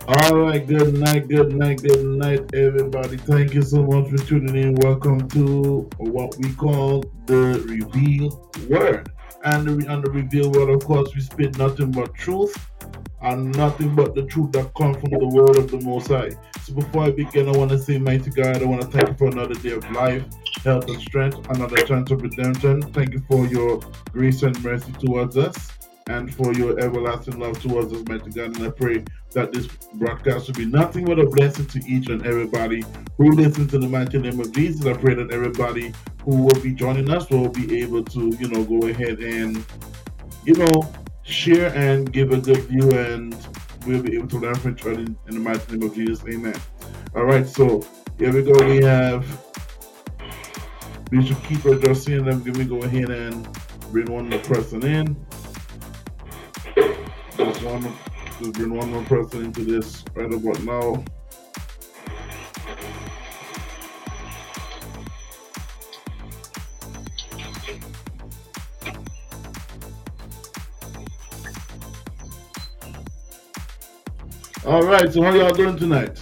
All right, good night, everybody. Thank you so much for tuning in. Welcome to what we call the Reveal Word. And the Reveal Word, of course, we speak nothing but truth and nothing but the truth that comes from the Word of the Most High. So before I begin, I want to say, mighty God, I want to thank you for another day of life, health, and strength, another chance of redemption. Thank you for your grace and mercy towards us and for your everlasting love towards us, mighty God. And I pray that this broadcast will be nothing but a blessing to each and everybody who listens in the mighty name of Jesus. I pray that everybody who will be joining us will be able to, go ahead and, you know, share and give a good view, and we'll be able to learn from each other in the mighty name of Jesus. Amen. All right, so here we go. We have Bishop Keeper Justin. Let me go ahead and bring one more person in. Just one, just bring one more person into this right about now. All right, so how y'all doing tonight?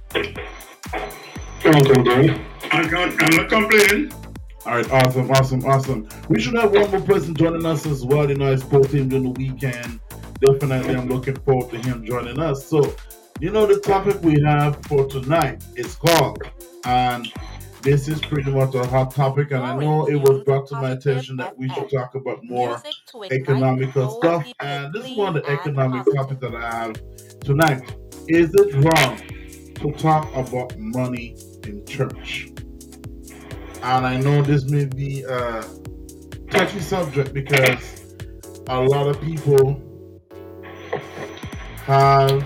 I'm not complaining. All right, awesome. We should have one more person joining us as well. I spoke to him during the weekend. Definitely, I'm looking forward to him joining us. So, the topic we have for tonight is called, and this is pretty much a hot topic, and I know it was brought to my attention that we should talk about more economical stuff, and this is one of the economic topics that I have tonight. Is it wrong to talk about money in church? And I know this may be a touchy subject because a lot of people have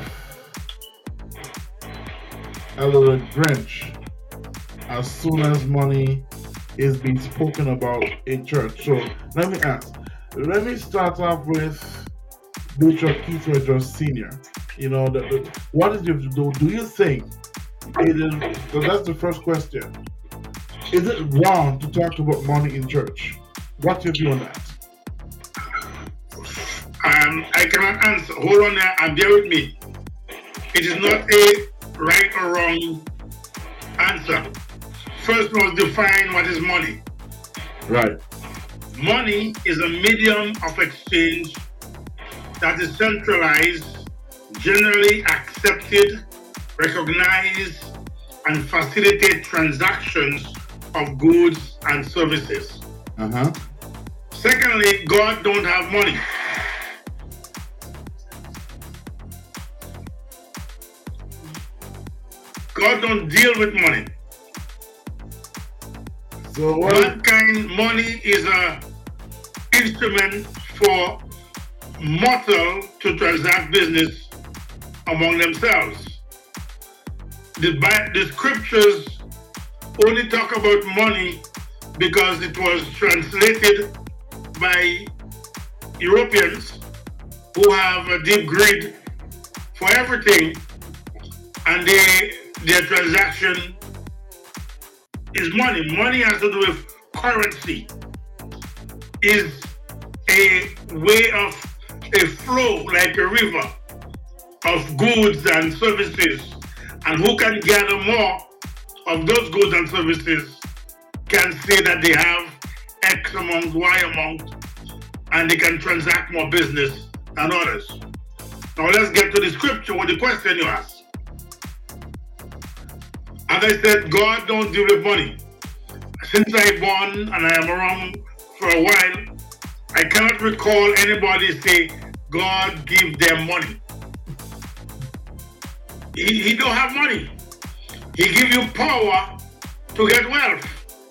a little grinch as soon as money is being spoken about in church. So let me ask. Let me start off with Bishop Keith Rogers Sr. What is your do you think it is? So that's the first question. Is it wrong to talk about money in church? What's your view on that? I cannot answer. Hold on there and bear with me. It is not a right or wrong answer. First, we must define what is money. Right. Money is a medium of exchange that is centralized, generally accepted, recognized, and facilitate transactions of goods and services. Secondly, God don't have money. God don't deal with money. So mankind, money is a instrument for mortal to transact business among themselves. The scriptures only talk about money because it was translated by Europeans who have a deep greed for everything, and their transaction is money. Money has to do with currency. Is a way of a flow like a river of goods and services, and who can gather more of those goods and services can say that they have X amount, Y amount, and they can transact more business than others. Now let's get to the scripture with the question you asked. As I said, God don't deal with money. Since I born and I am around for a while, I cannot recall anybody say God give them money. He don't have money. He give you power to get wealth.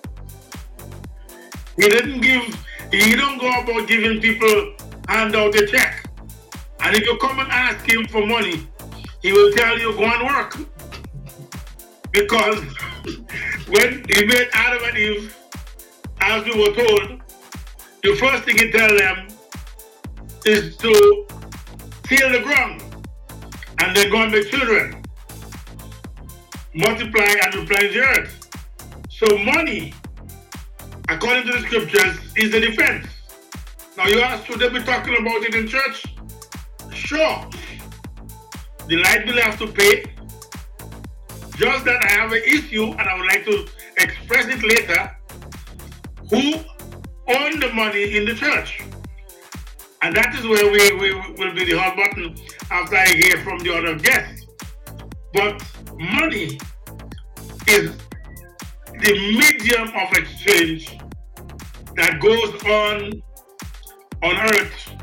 He don't go about giving people hand out a check. And if you come and ask him for money, he will tell you go and work. Because when he made Adam and Eve, as we were told, the first thing he tell them is to till the ground and then go and make children, multiply and replenish the earth. So money, according to the scriptures, is the defense. Now you ask, should they be talking about it in church? Sure. the light bill have to pay. Just that I have an issue, and I would like to express it later. Who owned the money in the church? And that is where we will be the hot button after I hear from the other guests. But money is the medium of exchange that goes on earth.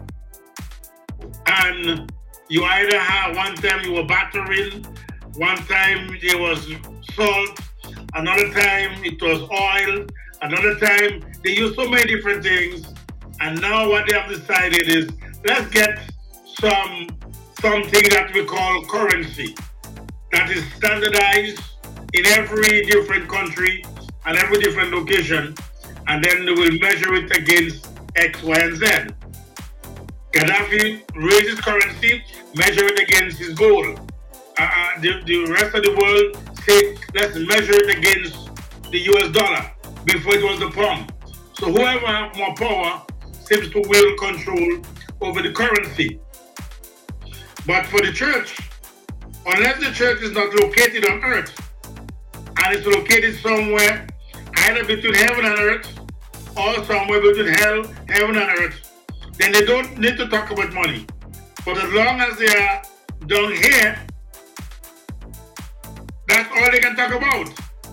And you either have, one time you were battering, one time there was salt, another time it was oil, another time they used so many different things. And now what they have decided is, let's get something that we call currency that is standardized in every different country and every different location, and then they will measure it against X, Y, and Z. Gaddafi raises currency, measure it against his goal. The rest of the world say, let's measure it against the US dollar. Before it was the pound. So whoever has more power seems to wield control over the currency. But for the church, unless the church is not located on earth, and it's located somewhere either between heaven and earth, or somewhere between heaven and earth, then they don't need to talk about money. But as long as they are down here, that's all they can talk about.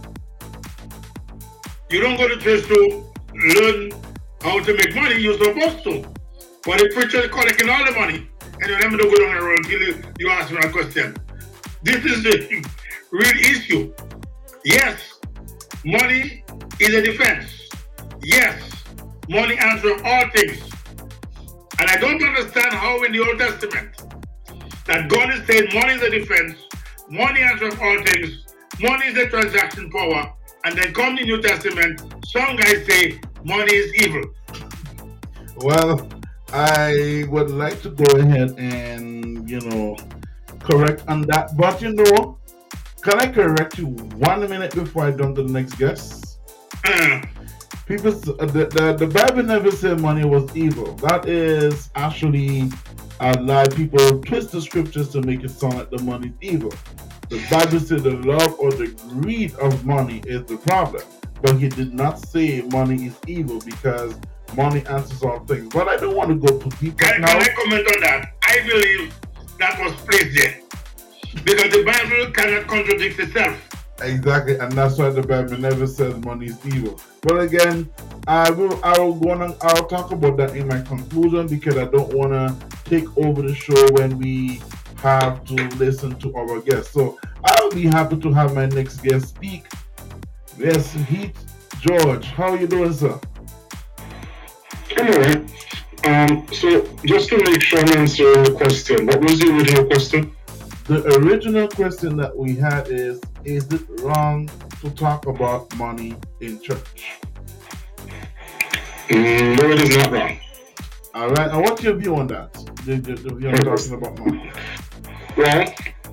You don't go to church to learn how to make money, you're supposed to. But the preacher is collecting all the money. And you never go down the road until you ask me a question. This is the real issue. Yes, money is a defense. Yes, money answers all things. And I don't understand how in the Old Testament that God is saying money is a defense, money answers all things, money is a transaction power, and then come the New Testament, some guys say money is evil. Well, I would like to go ahead and, correct on that. But, can I correct you 1 minute before I jump to the next guest? People, the Bible never said money was evil. That is actually a lie. People twist the scriptures to make it sound like the money is evil. The Bible said the love or the greed of money is the problem. But he did not say money is evil because money answers all things. But I don't want to go too deep now. Can I comment on that? I believe that was placed there. Because the Bible cannot contradict itself. Exactly, and that's why the Bible never says money is evil. But again, I'll talk about that in my conclusion because I don't want to take over the show when we have to listen to our guests. So I'll be happy to have my next guest speak. Yes, Heath George, how are you doing, sir? I'm alright. So just to make sure I'm answering the question, what was the original question? The original question that we had is it wrong to talk about money in church? No, it is not wrong. All right, and what's your view on that? The view on talking about money? Well,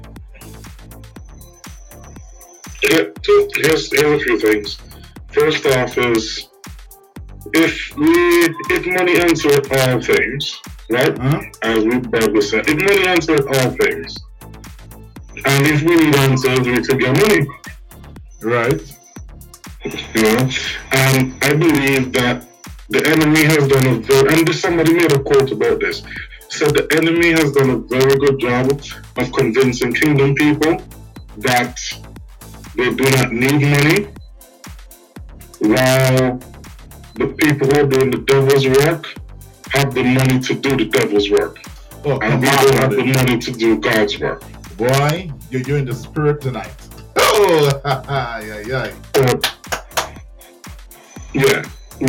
here's a few things. First off is, if money answers all things, right? As we Bible said, if money answers all things, and if we need answers, we could get money. Right. And I believe that the enemy has done and somebody made a quote about this, said the enemy has done a very good job of convincing kingdom people that they do not need money, while the people who are doing the devil's work have the money to do the devil's work. And we don't have the money to do God's work. Boy, you're in the spirit tonight. Oh, yeah.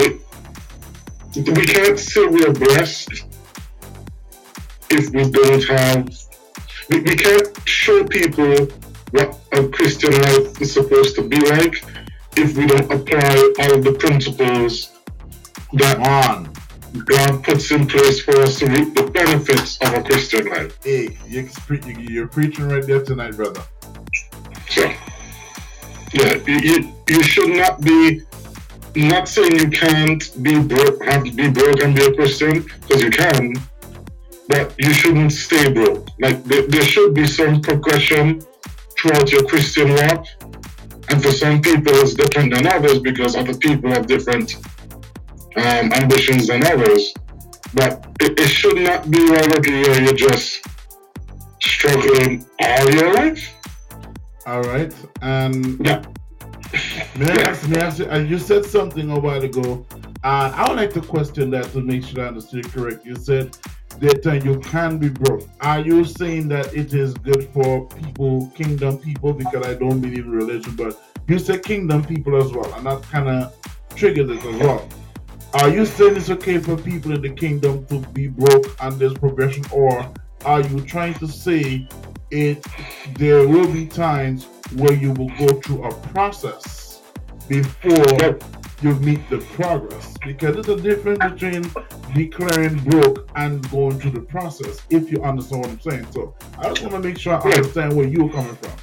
We can't say we are blessed if we don't have. We can't show people what a Christian life is supposed to be like if we don't apply all the principles that God puts in place for us to reap the benefits of a Christian life. Hey, you're preaching right there tonight, brother. So, yeah, you should not be, not saying you can't be broke, have to be broke and be a Christian, because you can, but you shouldn't stay broke. Like there should be some progression throughout your Christian walk. And for some people, it's different than others because other people have different ambitions than others. But it should not be like, okay, you're just struggling all your life. All right. And Yeah. may I ask you, you said something a while ago. I would like to question that to make sure I understood correct. You said that you can be broke. Are you saying that it is good for people, kingdom people, because I don't believe in religion, but you said kingdom people as well, and that kind of triggers it as well. Are you saying it's okay for people in the kingdom to be broke and there's progression, or are you trying to say it? There will be times where you will go through a process before But you meet the progress, because there's a difference between declaring broke and going through the process. If you understand what I'm saying, so I just want to make sure I yeah. understand where you're coming from.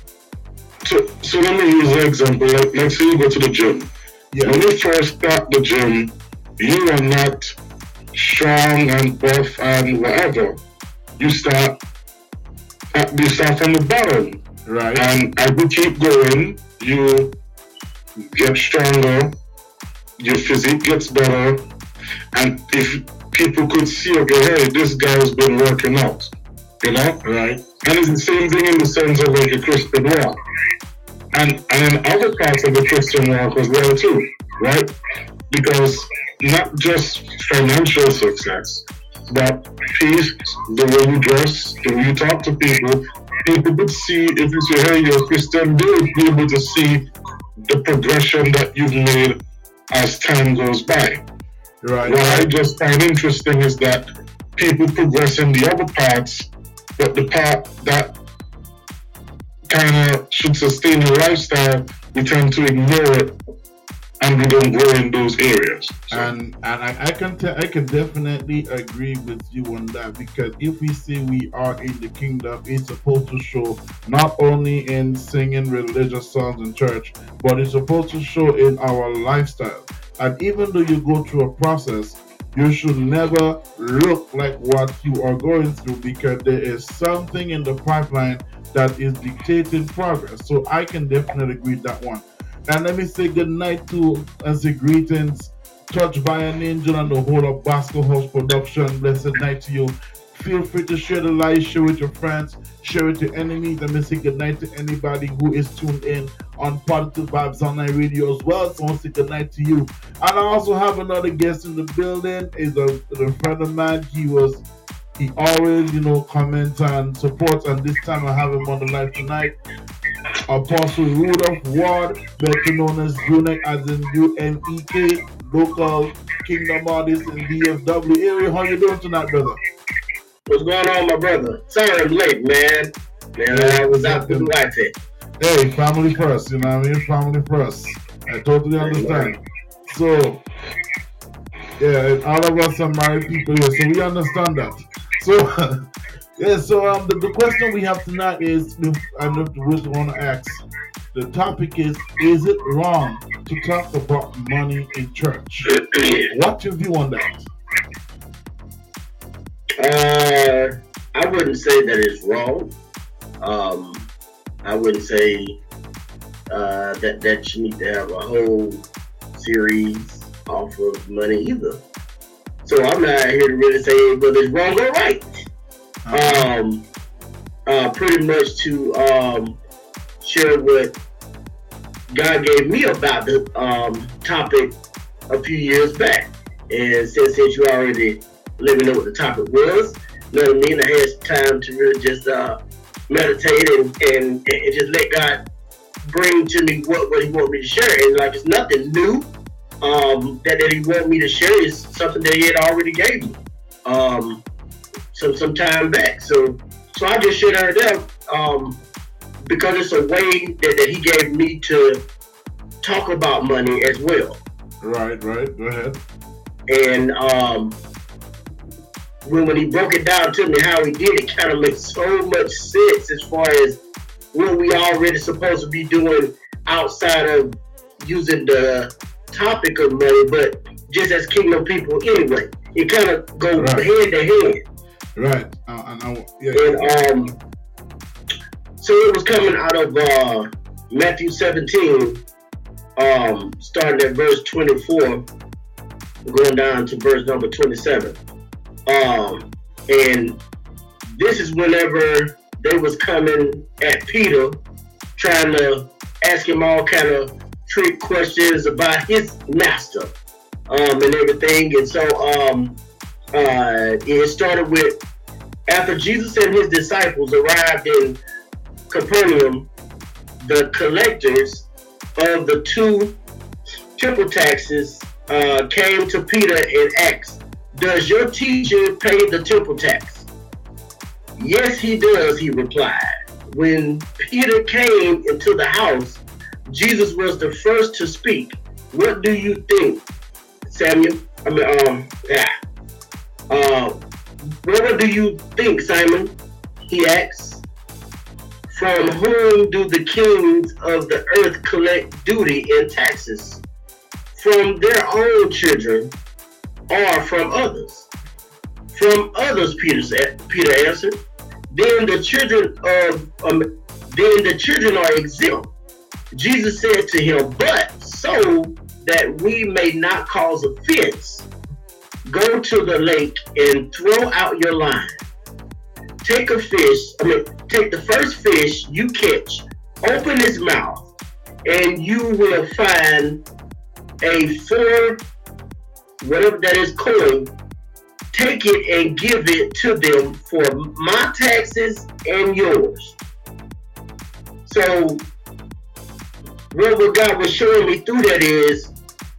So let me use an example. Like say you go to the gym. Yeah, When you first start the gym, you are not strong and buff and whatever. You start you start from the bottom. right, And as you keep going, you get stronger, your physique gets better, and if people could see, okay, hey, this guy's been working out, you know? right, And it's the same thing in the sense of like a Christian walk. And in other parts of the Christian walk as well too, right? Because not just financial success, but peace, the way you dress, the way you talk to people, people could see if you say, hey, you're a Christian, they would be able to see the progression that you've made as time goes by. right, What I right. just find interesting is that people progress in the other parts, but the part that kind of should sustain your lifestyle, we tend to ignore it and we don't grow in those areas. So, I can definitely agree with you on that, because if we say we are in the kingdom, it's supposed to show not only in singing religious songs in church, but it's supposed to show in our lifestyle. And even though you go through a process, you should never look like what you are going through, because there is something in the pipeline that is dictating progress. So I can definitely agree with that one. And let me say good night to and say greetings, touched by an angel and the whole of Basco House production. Blessed night to you. Feel free to share the live, share with your friends, share with your enemies. Let me say good night to anybody who is tuned in on Positive Vibes Online Radio as well. So I want to say good night to you. And I also have another guest in the building. Is a friend of mine. He always, comments and supports. And this time I have him on the live tonight. Apostle Rudolph Ward, better known as UNEK, as in UNEK, local kingdom artist in DFW area. How you doing tonight, brother? What's going on, my brother? Sorry I'm late, man. Man, I was out with the wife here. Hey, family first, you know what I mean? Family first. I totally understand. So, yeah, and all of us are married people here, so we understand that. So, yeah, so the question we have tonight is, I want to ask, the topic is it wrong to talk about money in church? What's your view on that? I wouldn't say that it's wrong. I wouldn't say that you need to have a whole series off of money either. So I'm not here to really say whether it's wrong or right. Pretty much to share what God gave me about the topic a few years back. And since you already let me know what the topic was, you know what I mean, I had some time to really just meditate and just let God bring to me what he wanted me to share. And like, it's nothing new that he wanted me to share. Is something that he had already gave me some time back. So I just shared it out because it's a way that he gave me to talk about money as well. Right. Go ahead. And when he broke it down to me how he did, it kind of makes so much sense as far as what we already supposed to be doing outside of using the topic of money, but just as kingdom people anyway. It kind of goes hand to hand. Right. Yeah. And so it was coming out of Matthew 17, starting at verse 24, going down to verse number 27. And this is whenever they was coming at Peter, trying to ask him all kind of trick questions about his master, and everything. And so it started with, after Jesus and his disciples arrived in Capernaum, the collectors of the 2 temple taxes came to Peter and asked, "Does your teacher pay the temple tax?" "Yes, he does," he replied. When Peter came into the house, Jesus was the first to speak. "What do you think, Samuel? What do you think, Simon?" he asked. "From whom do the kings of the earth collect duty and taxes? From their own children or from others?" "From others," Peter answered. Then the children are exempt." Jesus said to him, "But so that we may not cause offense, go to the lake and throw out your line. Take the first fish you catch, open its mouth, and you will find a 4, whatever that is, coin. Take it and give it to them for my taxes and yours." So what God was showing me through that is,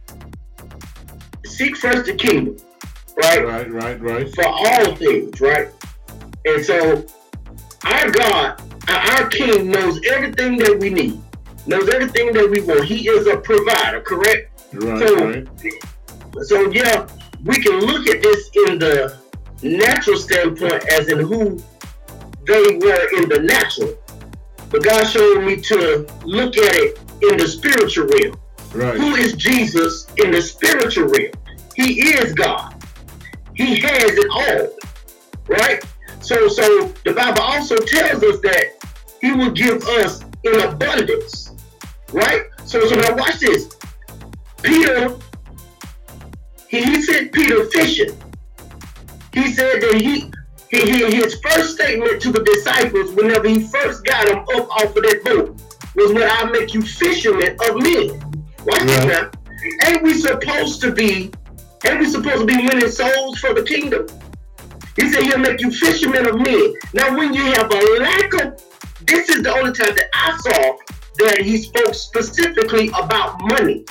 seek first the kingdom, right? Right. For all things, right? And so our God, our King, knows everything that we need, knows everything that we want. He is a provider, correct? Right. So yeah, we can look at this in the natural standpoint, as in who they were in the natural. But God showed me to look at it in the spiritual realm. Right. Who is Jesus in the spiritual realm? He is God. He has it all, right? So the Bible also tells us that He will give us in abundance, right? So now watch this. Peter, he sent Peter fishing. He said that his first statement to the disciples, whenever he first got them up off of that boat, was, "When I make you fishermen of men." Watch this now. Ain't we supposed to be winning souls for the kingdom? He said He'll make you fishermen of men. Now, when you have a lack of, this is the only time that I saw that He spoke specifically about money.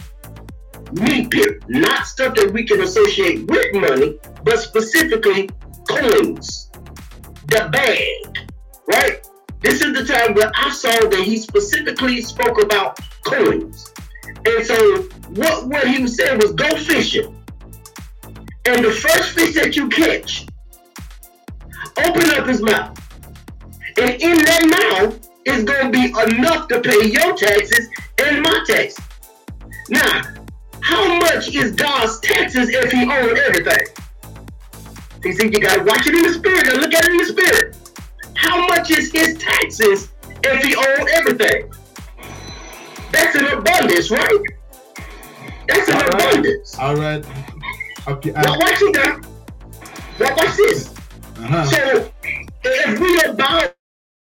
Not stuff that we can associate with money, but specifically coins, the bag, right? This is the time where I saw that He specifically spoke about coins. And so what He was saying was, go fishing. And the first fish that you catch, open up his mouth. And in that mouth is going to be enough to pay your taxes and my taxes. Now, how much is God's taxes if He owned everything? You see, you got to watch it in the spirit and look at it in the spirit. How much is His taxes if He owned everything? That's an abundance, right? That's an abundance. All right. Okay. Now watch it now. Now watch this. So if we are bound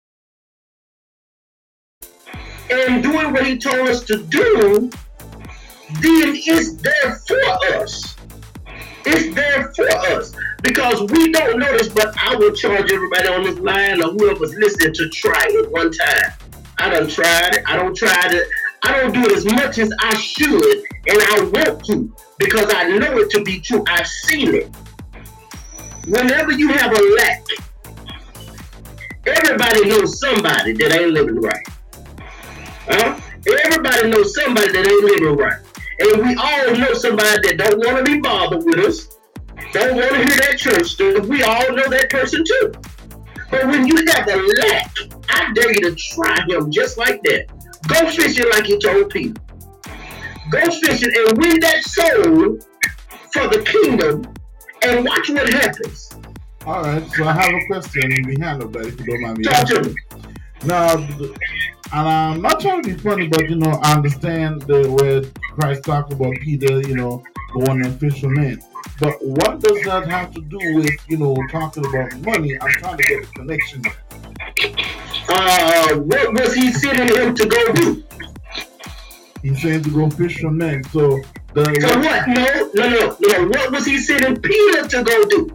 and doing what He told us to do, then it's there for us. It's there for us. Because we don't know this, but I will charge everybody on this line or whoever's listening to try it one time. I done tried it. I don't do it as much as I should, and I want to, because I know it to be true. I've seen it. Whenever you have a lack, everybody knows somebody that ain't living right. Everybody knows somebody that ain't living right. And we all know somebody that don't want to be bothered with us, don't want to hear that church stuff. We all know that person too. But when you have a lack, I dare you to try Him just like that. Go fishing like He told Peter. Go fishing and win that soul for the kingdom, and watch what happens. All right, so I have a question behind of that, if you don't mind me Talk to asking. me. Now, and I'm not trying to be funny, but I understand where Christ talked about Peter, going and fish for men. But what does that have to do with, talking about money? I'm trying to get a connection there. What was he sending him to go do? He's saying to go fish for men. So what? No. What was he sending Peter to go do?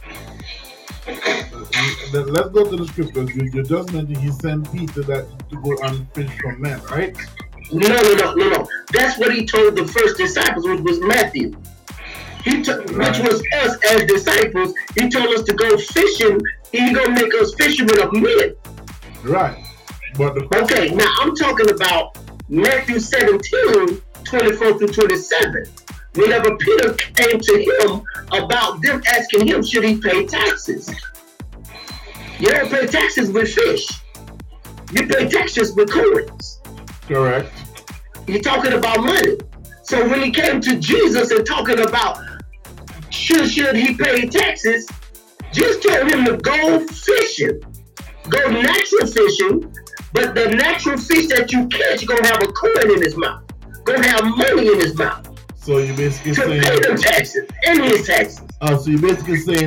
Let's go to the scriptures. You just mentioned he sent Peter to go and fish for men, right? No. That's what he told the first disciples, which was Matthew. Which was us as disciples. He told us to go fishing. He gonna make us fishermen of men. Right. But okay, now I'm talking about Matthew 17, 24 through 27. Whenever Peter came to him about them asking him, should he pay taxes? You don't pay taxes with fish. You pay taxes with coins. Correct. You're talking about money. So when he came to Jesus and talking about should he pay taxes, Jesus told him to go fishing. Go natural fishing, but the natural fish that you catch gonna have a coin in his mouth. Gonna have money in his mouth. So you're basically saying pay them taxes and his taxes. Oh, so you're basically saying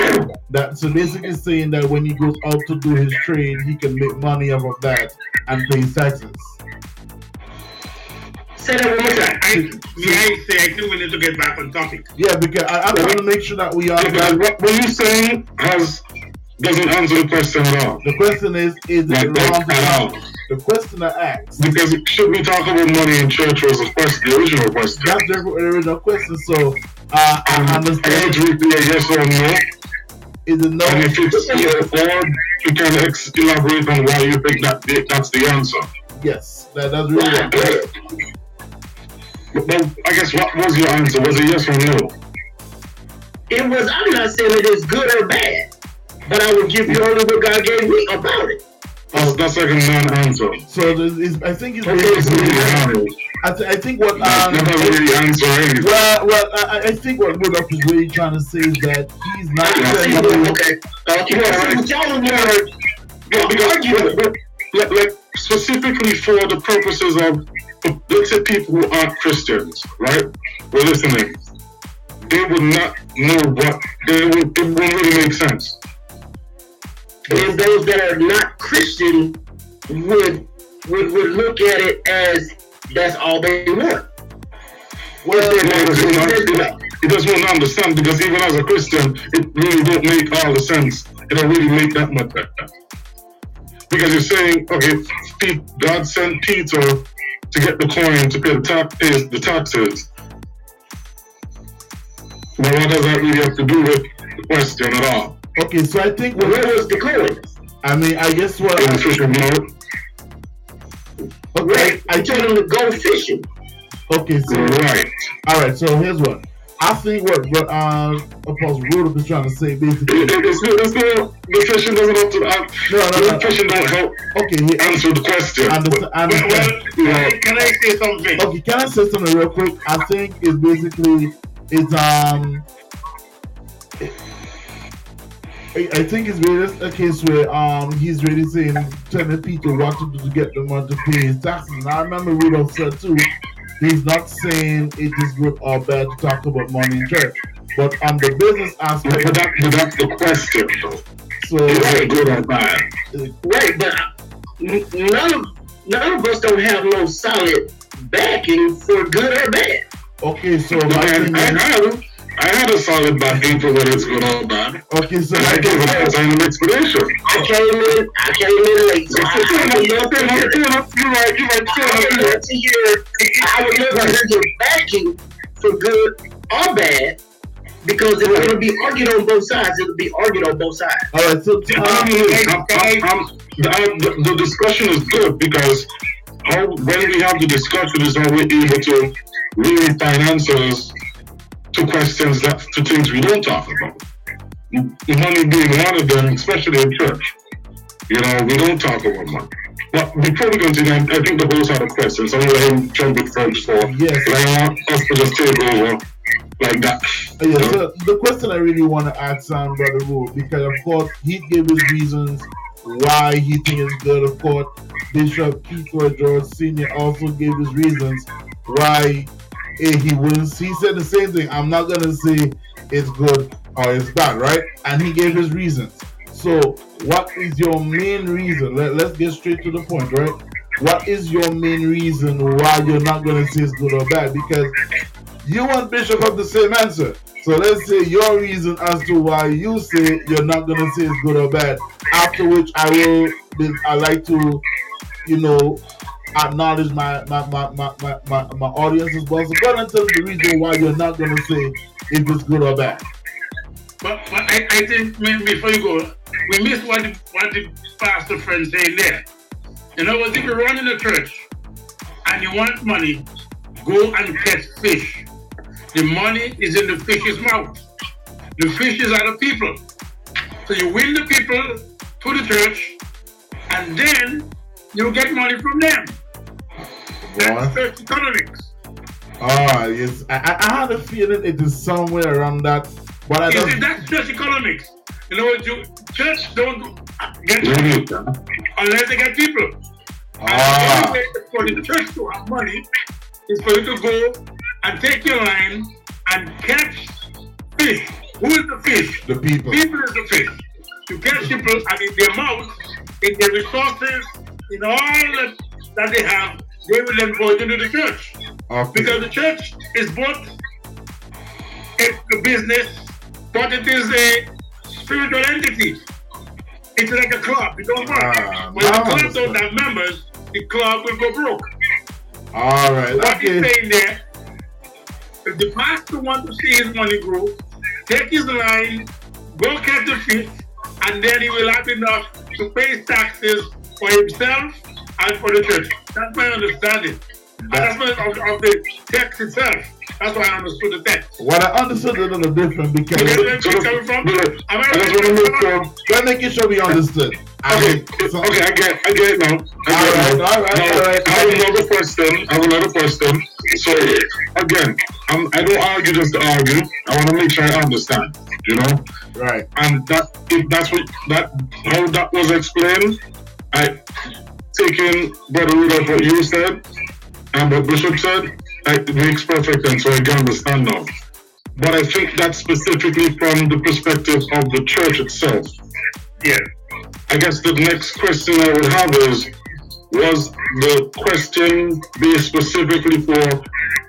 that when he goes out to do his trade, he can make money off of that and pay taxes. Say that one more time. I think we need to get back on topic. Yeah, because I want to make sure that we are. What you're saying doesn't answer the question at all. The question is it wrong at all? The question I asked. Because should we talk about money in church was the original question. That's the original question. So I understand. I want to repeat a yes or no. Is it no? And if it's yes or you can elaborate on why you think that's the answer. Yes, that's really good. But I guess what was your answer? Was it yes or no? It was. I'm not saying it is good or bad, but I would give you only what God gave me about it. Oh, that's like a non-answer. So I think it's I think what never really answer anything. Well, I think what Rudolph is really trying to say is that he's not saying like specifically for the purposes of, let's say, people who aren't Christians, right? We're listening. They would not know what it wouldn't really make sense. And those that are not Christian would look at it as that's all they want. Well, it doesn't want to understand, because even as a Christian, it really don't make all the sense. It don't really make that much sense. Because you're saying, okay, God sent Peter to get the coin to pay the taxes. But what does that really have to do with the question at all? Okay, so I think where was the coin? I mean, I guess what in the fishing mode. Okay, I told him to go fishing. Okay, so right. All right, so here's what I think. What Apostle Rudolph is trying to say basically. The fishing doesn't have to. No. Fishing don't help. Okay, he answer the question. Can I say something? Okay, can I say something real quick? I think it's basically I think it's really a case where he's really telling Peter what to do to get the money to pay his taxes. And I remember Rudolph said too, he's not saying it is good or bad to talk about money in church, but on the business aspect. But that's the question, though. So is it good or bad? Right, but none of us don't have no solid backing for good or bad. Okay, so I had a solid backing for whether it's good or bad. Okay, so I gave an explanation. I came in late. So I would love to hear your backing for good or bad, because if it's going to be argued on both sides, it'll be argued on both sides. All right, so the discussion is good, because when we have the discussion is how we're able to really find answers to questions to things we don't talk about. Money being one of them, especially in church. We don't talk about money. But before we continue, I think the host had a question, so I'm going to let him jump it first before. Yes. I want us to just take over like that. Yeah, so the question I really want to ask Brother Rule, because of course he gave his reasons why he thinks it's good. Of course, Bishop Keith George Sr. also gave his reasons why he wouldn't. He said the same thing. I'm not gonna say it's good or it's bad, right? And he gave his reasons. So, what is your main reason? Let's get straight to the point, right? What is your main reason why you're not gonna say it's good or bad? Because you and Bishop have the same answer. So let's say your reason as to why you say you're not gonna say it's good or bad. After which I like to, acknowledge my audience as well. So go ahead and tell me the reason why you're not gonna say if it's good or bad. But I think before you go, we missed what the pastor friend saying there. In other words, if you run in a church and you want money, go and catch fish. The money is in the fish's mouth. The fishes are the people. So you win the people to the church, and then you get money from them. That's church economics. Yes. I had a feeling it is somewhere around that. But I don't. That's church economics. You know what? Church don't get money unless they get people. And the only way for the church to have money is for you to go and take your line and catch fish. Who is the fish? The people. People is the fish. You catch people, and in their mouth, in their resources, in all that they have, they will then go into the church. Okay. Because the church is both a business, but it is a spiritual entity. It's like a club. It don't work. When the club don't have members, the club will go broke. All right. What he's saying there, if the pastor wants to see his money grow, take his line, go catch the fish, and then he will have enough to pay taxes for himself and for the church. That's my understanding. And that's my of the text itself. That's why I understood the text. What I understood a little different because Where it's coming from? Let's make sure we understood. Okay, I get it now. All right. I have another question. So again, I don't argue just to argue. I want to make sure I understand. Right. And how that was explained, I taking Brother Rudolph what you said and what Bishop said, it makes perfect sense, so I can understand now. But I think that's specifically from the perspective of the church itself. Yeah. I guess the next question I would have is, was the question based specifically for,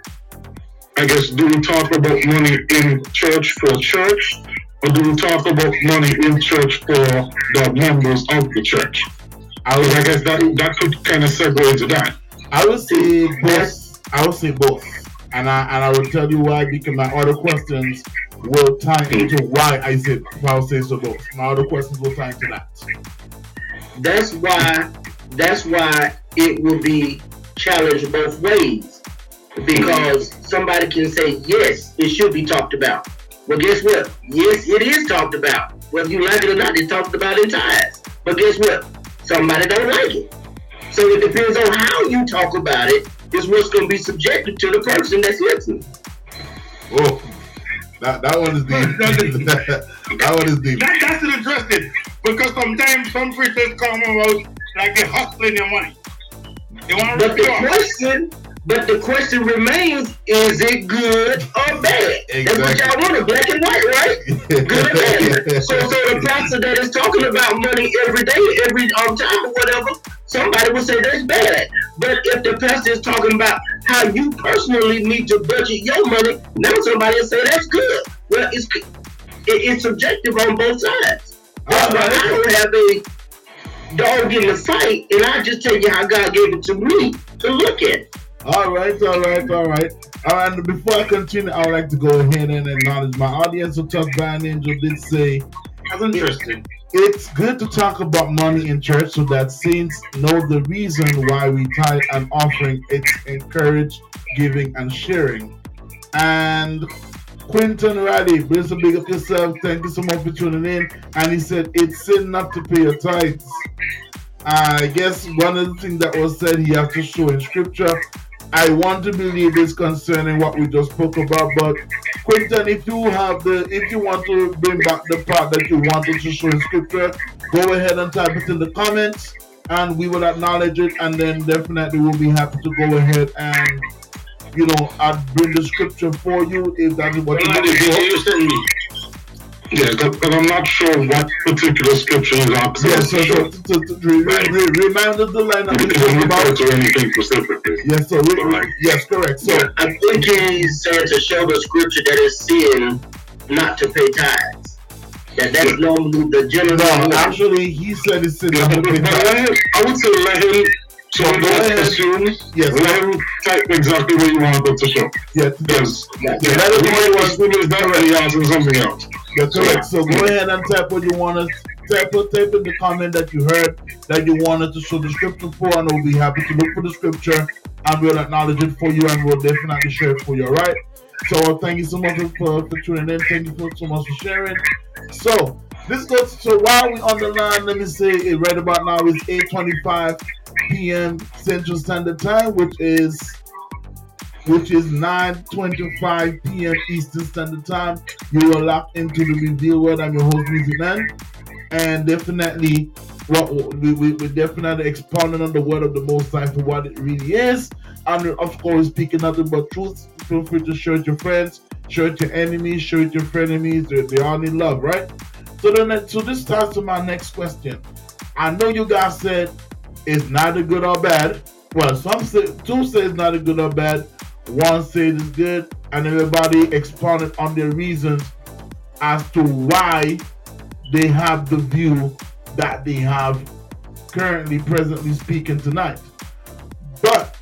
I guess, do we talk about money in church for church, or do we talk about money in church for the members of the church? I guess that could kind of segue into that. I would say both. And I will tell you why, because my other questions will tie into why I say so both. My other questions will tie into that. That's why it will be challenged both ways. Because somebody can say, yes, it should be talked about. Well, guess what? Yes, it is talked about. Whether you like it or not, it's talked about in tithes. But guess what? Somebody don't like it. So it depends on how you talk about it, is what's going to be subjected to the person that's listening. Oh, that one is deep. That one is deep. That's interesting, because sometimes some preachers come about like they're hustling your money. They want to But the question remains, is it good or bad? Exactly. That's what y'all want, black and white, right? Good or bad. So the pastor that is talking about money every day, every time or whatever, somebody would say that's bad. But if the pastor is talking about how you personally need to budget your money, now somebody will say that's good. Well, it's subjective on both sides. That's why I don't have a dog in the fight, and I just tell you how God gave it to me to look at. All right. And before I continue, I would like to go ahead and acknowledge my audience. So, Chuck Van Angel did say, that's interesting. It's good to talk about money in church so that saints know the reason why we tithe and offering. It's encourage giving and sharing. And Quinton Riley, please big up yourself. Thank you so much for tuning in. And he said, it's sin not to pay your tithes. I guess one of the things that was said, he has to show in scripture I want to believe it's concerning what we just spoke about. But Quinton, if you want to bring back the part that you wanted to show in scripture, go ahead and type it in the comments, and we will acknowledge it, and then definitely we'll be happy to go ahead and I'd bring the scripture for you if that is what you send me. Yeah, because I'm not sure what particular scripture is on. Yes, remind us the line that we spoke about. Or anything specifically. Yes, so yes, correct. So I think he's saying to show the scripture that is sin not to pay tithes. That's normally the general. No, actually, he said it's sin not to pay tithes. I would say let him. So don't assume. Yes. Let him type exactly what you want them to show. Yes. Let him assume it's that and he asking something else. That's correct. So go ahead and type what you want to type in the comment that you heard that you wanted to show the scripture for, and we'll be happy to look for the scripture and we'll acknowledge it for you, and we'll definitely share it for you. All right. So thank you so much for tuning in. Thank you so much for sharing. So while we on the line, let me say it right about now is 8:25 p.m. Central Standard Time, which is 9:25 p.m. Eastern Standard Time. You are locked into the Reveal Word. I'm your host, Music Man, and definitely, we're definitely expounding on the Word of the Most High for what it really is, and of course, speaking nothing but truth. Feel free to share with your friends, share with your enemies, share with your frenemies. They all need love, right? So this starts to my next question. I know you guys said it's neither good or bad. Well, two say it's neither good or bad. One says it's good, and everybody expounded on their reasons as to why they have the view that they have presently speaking tonight. But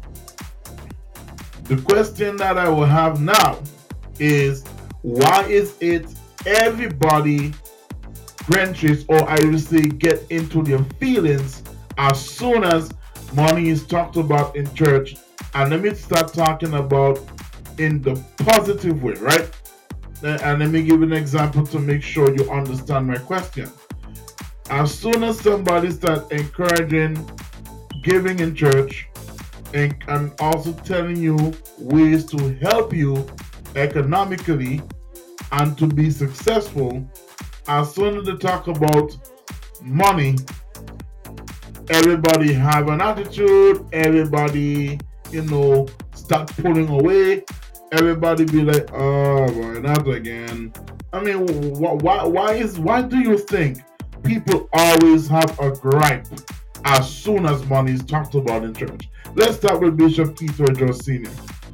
the question that I will have now is, why is it everybody branches, or I would say get into their feelings as soon as money is talked about in church? And let me start talking about in the positive way, right? And let me give an example to make sure you understand my question. As soon as somebody starts encouraging giving in church and also telling you ways to help you economically and to be successful, as soon as they talk about money, everybody have an attitude, everybody start pulling away. Everybody be like, oh boy, not again. I mean, why do you think people always have a gripe as soon as money is talked about in church? Let's start with Bishop Keith George Sr.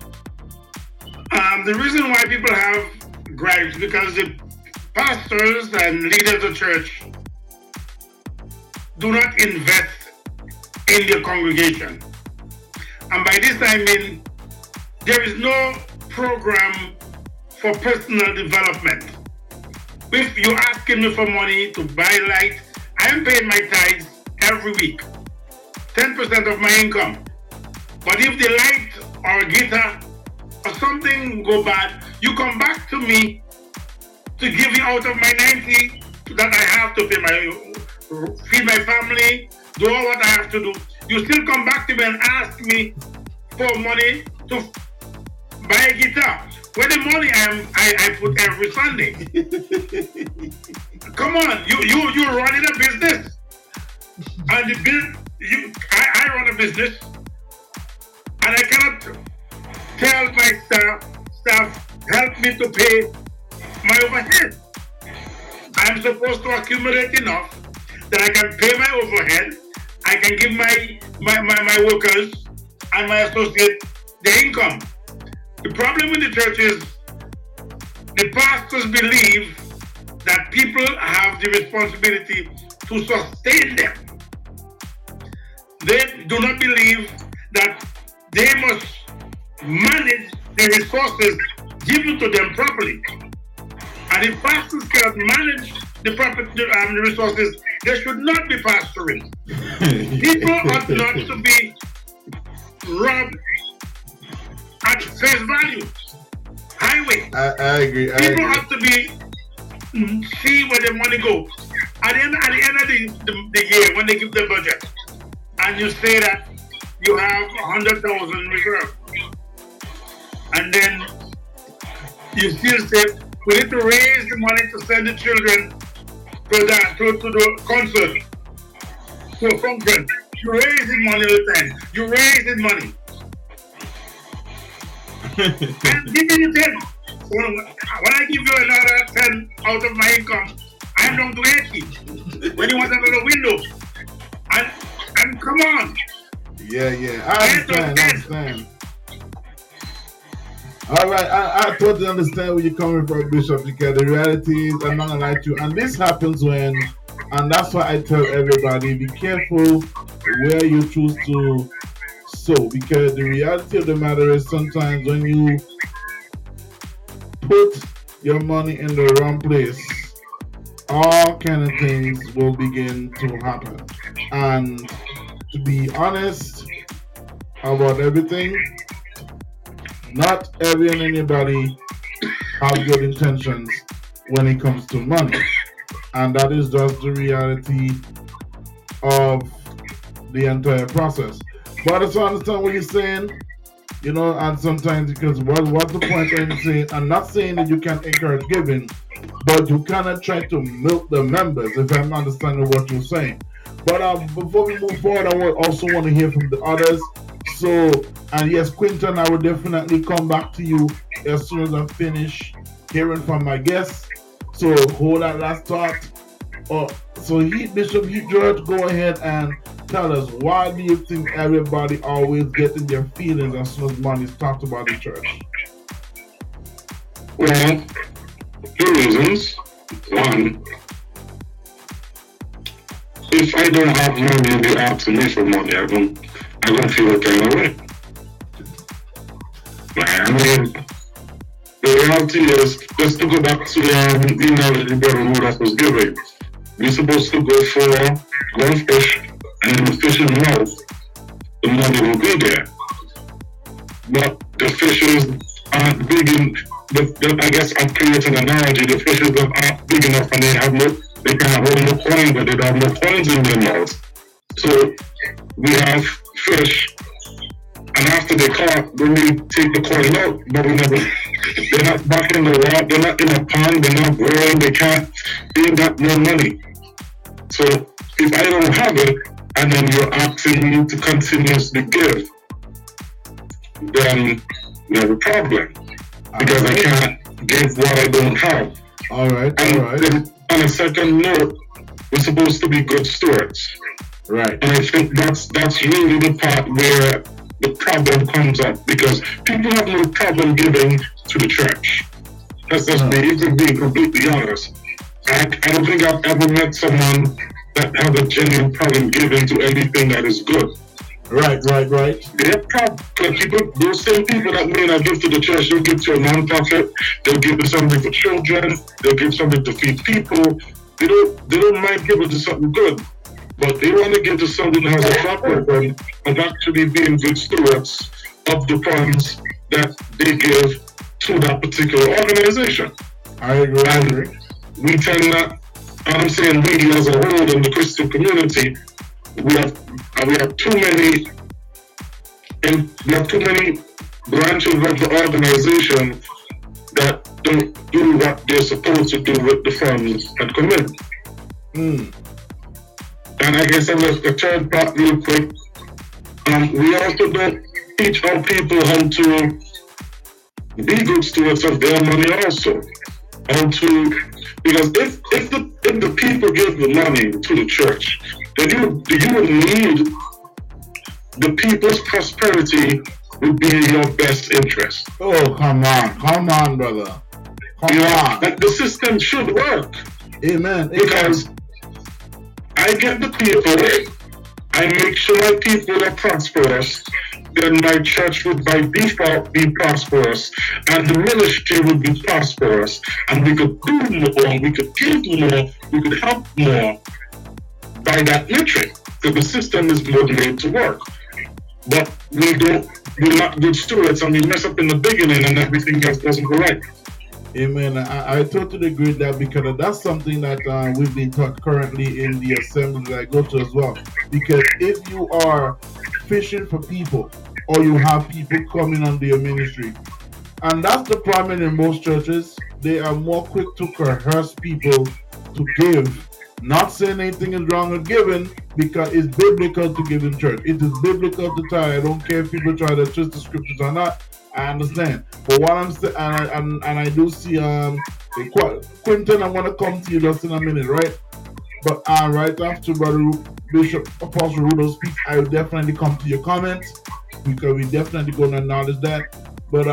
The reason why people have gripes because the pastors and leaders of church do not invest in their congregation. And by this I mean there is no program for personal development. If you're asking me for money to buy lights, I am paying my tithes every week, 10% of my income. But if the light or a guitar or something go bad, you come back to me to give you out of my 90 that I have to feed my family, do all what I have to do. You still come back to me and ask me for money to buy a guitar. Where the money I put every Sunday. Come on, you're running a business. And I run a business, and I cannot tell my staff help me to pay my overhead. I'm supposed to accumulate enough that I can pay my overhead. I can give my workers and my associates the income. The problem with the church is the pastors believe that people have the responsibility to sustain them. They do not believe that they must manage the resources given to them properly. And if pastors cannot manage the resources, they should not be pastoring. People ought not to be robbed at face value. Highway. I agree. People have to be see where the money goes. At the end of the year, when they give the budget, and you say that you have 100,000 reserve, and then you still say we need to raise the money to send the children to the concert, to a function. You're raising money all the time. You're raising money. I'm giving you 10. When I give you another 10 out of my income, I'm down to 80. When you want another window, and come on. Yeah. I understand. All right, I totally understand where you're coming from, Bishop, because the reality is, I'm not gonna lie to you, and this happens when, and that's why I tell everybody, be careful where you choose to sow, because the reality of the matter is sometimes when you put your money in the wrong place, all kind of things will begin to happen. And to be honest about everything, not every and anybody have good intentions when it comes to money. And that is just the reality of the entire process. But I also understand what you're saying, and sometimes because what's the point of saying, I'm not saying that you can't encourage giving, but you cannot try to milk the members, if I'm understanding what you're saying. But before we move forward, I would also want to hear from the others. So, and yes, Quinton, I will definitely come back to you as soon as I finish hearing from my guests. So hold that last thought. So Bishop Heath George, go ahead and tell us, why do you think everybody always gets in their feelings as soon as money is talked about in church? Well, two reasons. One, if I don't have money and they ask me for money, I don't feel the kind of way. I mean, the reality is, just to go back to the email that the brother Mudas was giving, we're supposed to go fish, and the fish is mouth, the money will be there. But the fishes aren't big I guess I'm creating an analogy, the fishes aren't big enough and they can hold no coin, but they don't have no coins in their mouth. So we have fish, and after they caught, then we take the coin out, but they're not back in the water, they're not in a pond, they're not growing, they ain't got no money. So if I don't have it, and then you're asking me to continuously give, then we have a problem. Because I can't give what I don't have. All right. Then on a second note, we're supposed to be good stewards. Right. And I think that's really the part where the problem comes up, because people have no problem giving to the church. That's just me, even being completely honest. I don't think I've ever met someone that has a genuine problem giving to anything that is good. Right. They're people, those same people that may not give to the church, they'll give to a non-profit, they'll give to something for children, they'll give something to feed people. They don't mind giving to something good, but they want to give to something that has a track record of actually being good stewards of the funds that they give to that particular organization. I agree. We tend not, and I'm saying we as a whole in the Christian community, we have too many branches of the organization that don't do what they're supposed to do with the funds that come in. And I guess a third part real quick, we also don't teach our people how to be good stewards of their money also. Because if the people give the money to the church, then you would need the people's prosperity would be in your best interest. Oh, come on, brother. Come on. Like the system should work. Amen. Because I get the people, I make sure my people are prosperous, then my church would by default be prosperous, and the ministry would be prosperous, and we could do more, we could give more, we could help more by that metric, because the system is motivated to work. But we're not good stewards, and we mess up in the beginning and everything else doesn't go right. Amen. I totally agree with that, because that's something that we've been taught currently in the assembly that I go to as well. Because if you are fishing for people, or you have people coming under your ministry. And that's the problem in most churches. They are more quick to coerce people to give. Not saying anything is wrong with giving, because it's biblical to give in church. It is biblical to tithe. I don't care if people try to twist the scriptures or not. I understand. But what I'm saying, and I do see Quentin, I'm gonna come to you just in a minute, right? But right after Brother Bishop Apostle Rudolph speaks, I will definitely come to your comments, because we definitely gonna acknowledge that. But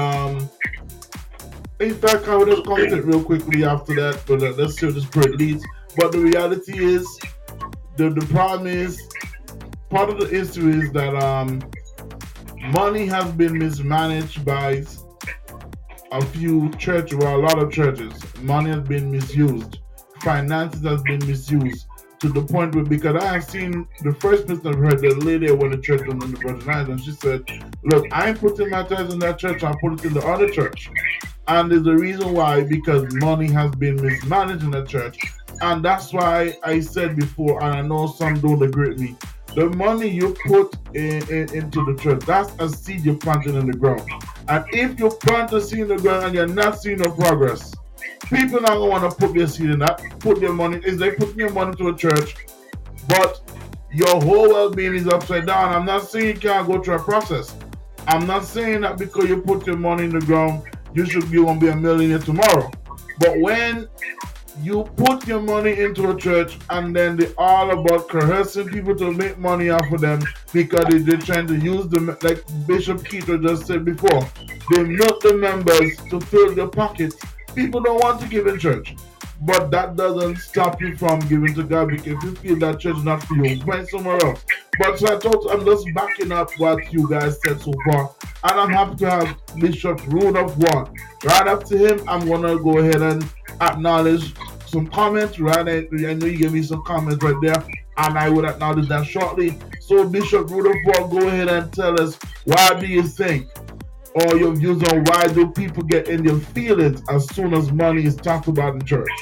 in fact, I will just comment real quickly after that. But let's see what this prayer leads. But the reality is, the problem is, part of the issue is that money has been mismanaged by a few churches, well, a lot of churches. Money has been misused. Finances has been misused to the point where, because I have seen the first person I've heard, the lady that went to church on the Virgin Islands, she said, look, I ain't putting my tithes in that church, I put it in the other church. And there's a reason why, because money has been mismanaged in the church. And that's why I said before, and I know some don't agree with me, the money you put into the church, that's a seed you're planting in the ground. And if you plant a seed in the ground and you're not seeing no progress, people not gonna want to put their seed in that, put their money, is they putting your money to a church, but your whole well-being is upside down. I'm not saying you can't go through a process. I'm not saying that because you put your money in the ground, you should be gonna be a millionaire tomorrow. But when you put your money into a church and then they're all about coercing people to make money off of them, because they're trying to use them, like Bishop Keto just said before, they milk the members to fill their pockets. People don't want to give in church, but that doesn't stop you from giving to God, because if you feel that church is not for you, find somewhere else. But so I'm just backing up what you guys said so far, and I'm happy to have Bishop Rudolph one. Right after him, I'm gonna go ahead and acknowledge some comments. Right, I know you gave me some comments right there, and I will acknowledge that shortly. So Bishop Rudolph, go ahead and tell us, why do you think, or your views on why do people get in their feelings as soon as money is talked about in church?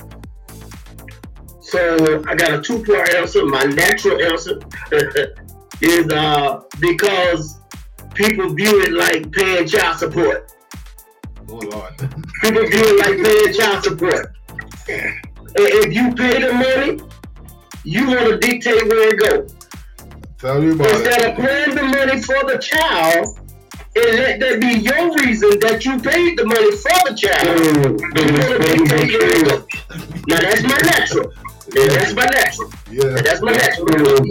So I got a two-part answer. My natural answer is because people view it like paying child support. Oh Lord. People view it like paying child support. If you pay the money, you want to dictate where it goes. Tell me about Instead of paying the money for the child, and let that be your reason that you paid the money for the child, you want to dictate where it goes. Now that's my natural. Yeah, that's my natural. Yeah. That's my natural.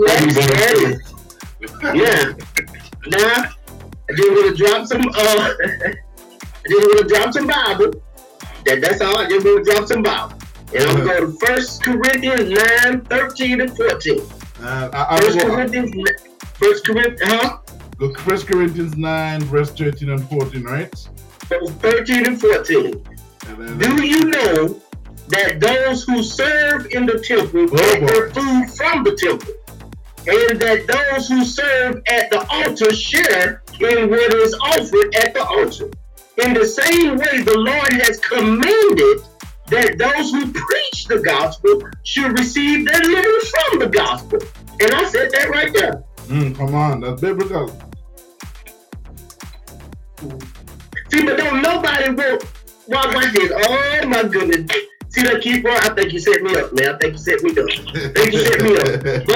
Yeah. Now, I just want to drop some. I just want to drop some Bible. That's all. I just want to drop some Bible. And I'm going to 1 Corinthians 9, 13 and 14. 1 Corinthians 9, verse 13 and 14, right? 13 and 14. Do you know that those who serve in the temple get their food from the temple, and that those who serve at the altar share in what is offered at the altar? In the same way, the Lord has commanded that those who preach the gospel should receive their living from the gospel. And I said that right there. Come on, that's biblical. See, but don't nobody will watch this. Oh my goodness. See that keeper? I think you set me up, man. I think you set me up. I think you set me up.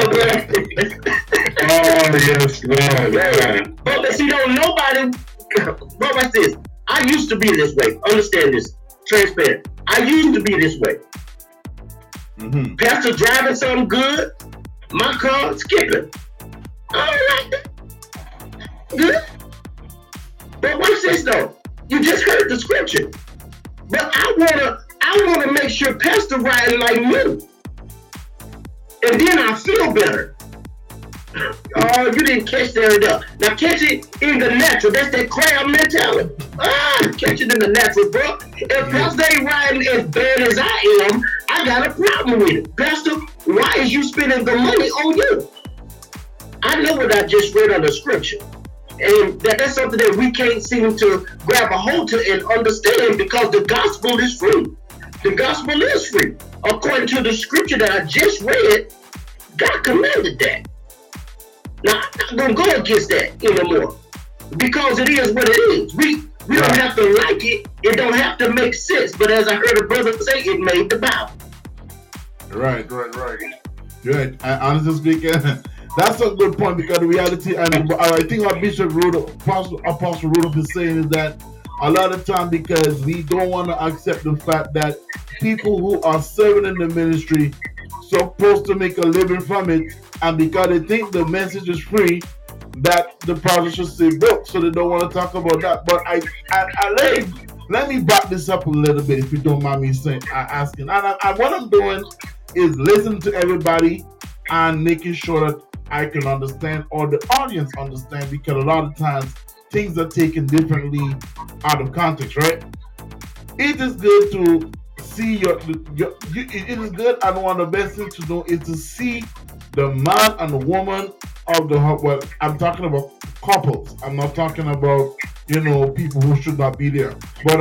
Oh, yes, man. But see, don't nobody. But watch this. I used to be this way. Understand this. Transparent. I used to be this way. Pastor driving something good, my car skipping. I don't like that. Good. But watch this though. You just heard the scripture. But I wanna make sure Pastor riding like me. And then I feel better. Oh, you didn't catch that up. Now catch it in the natural. That's that crab mentality. Catch it in the natural, bro. If Pastor ain't riding as bad as I am, I got a problem with it. Pastor, why is you spending the money on you? I know what I just read on the scripture. And that's something that we can't seem to grab a hold to and understand, because the gospel is free. The gospel is free. According to the scripture that I just read, God commanded that. Now, not gonna go against that anymore because it is what it is. We don't have to like it. It don't have to make sense. But as I heard a brother say, it made the Bible. Right. Right. Honestly speaking, that's a good point because the reality, and I think what Bishop Apostle Rudolph is saying is that a lot of time because we don't want to accept the fact that people who are serving in the ministry supposed to make a living from it, and because they think the message is free, that the project should say book, so they don't want to talk about that. But I let me back this up a little bit, if you don't mind me asking. And what I'm doing is listening to everybody and making sure that I can understand or the audience understand, because a lot of times things are taken differently out of context, right? It is good to see it is good, and one of the best things to do is to see the man and the woman of the, well, I'm talking about couples. I'm not talking about, people who should not be there. But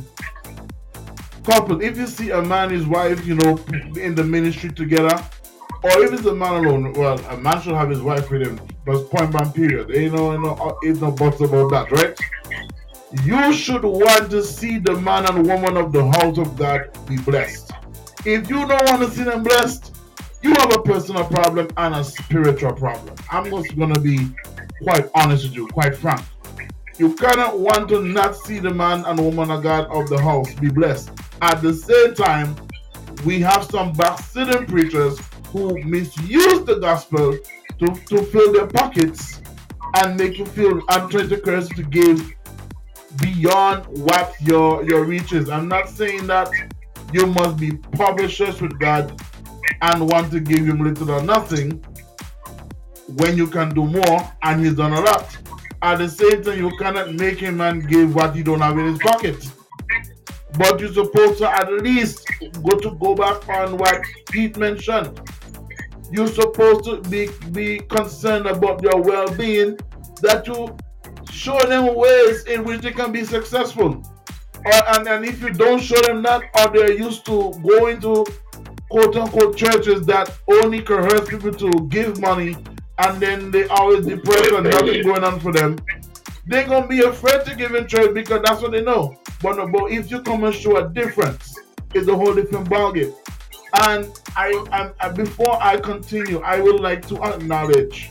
couple, if you see a man and his wife, in the ministry together, or if it's a man alone, well, a man should have his wife with him. But point blank period. Ain't no buts about that, right? You should want to see the man and woman of the house of God be blessed. If you don't want to see them blessed, you have a personal problem and a spiritual problem. I'm just going to be quite honest with you, quite frank. You cannot want to not see the man and woman of God of the house be blessed. At the same time, we have some backslidden preachers who misuse the gospel to fill their pockets and make you feel and try to curse to give beyond what your reach is. I'm not saying that you must be publishers with God and want to give him little or nothing when you can do more and he's done a lot. At the same time, you cannot make him and give what he don't have in his pocket. But you're supposed to at least go back on what Pete mentioned. You're supposed to be concerned about their well-being, that you show them ways in which they can be successful. And if you don't show them that, or they're used to going to quote-unquote churches that only coerce people to give money, and then they always depressed and nothing going on for them, they're going to be afraid to give in church because that's what they know. But if you come and show a difference, it's a whole different ballgame. And before I continue, I would like to acknowledge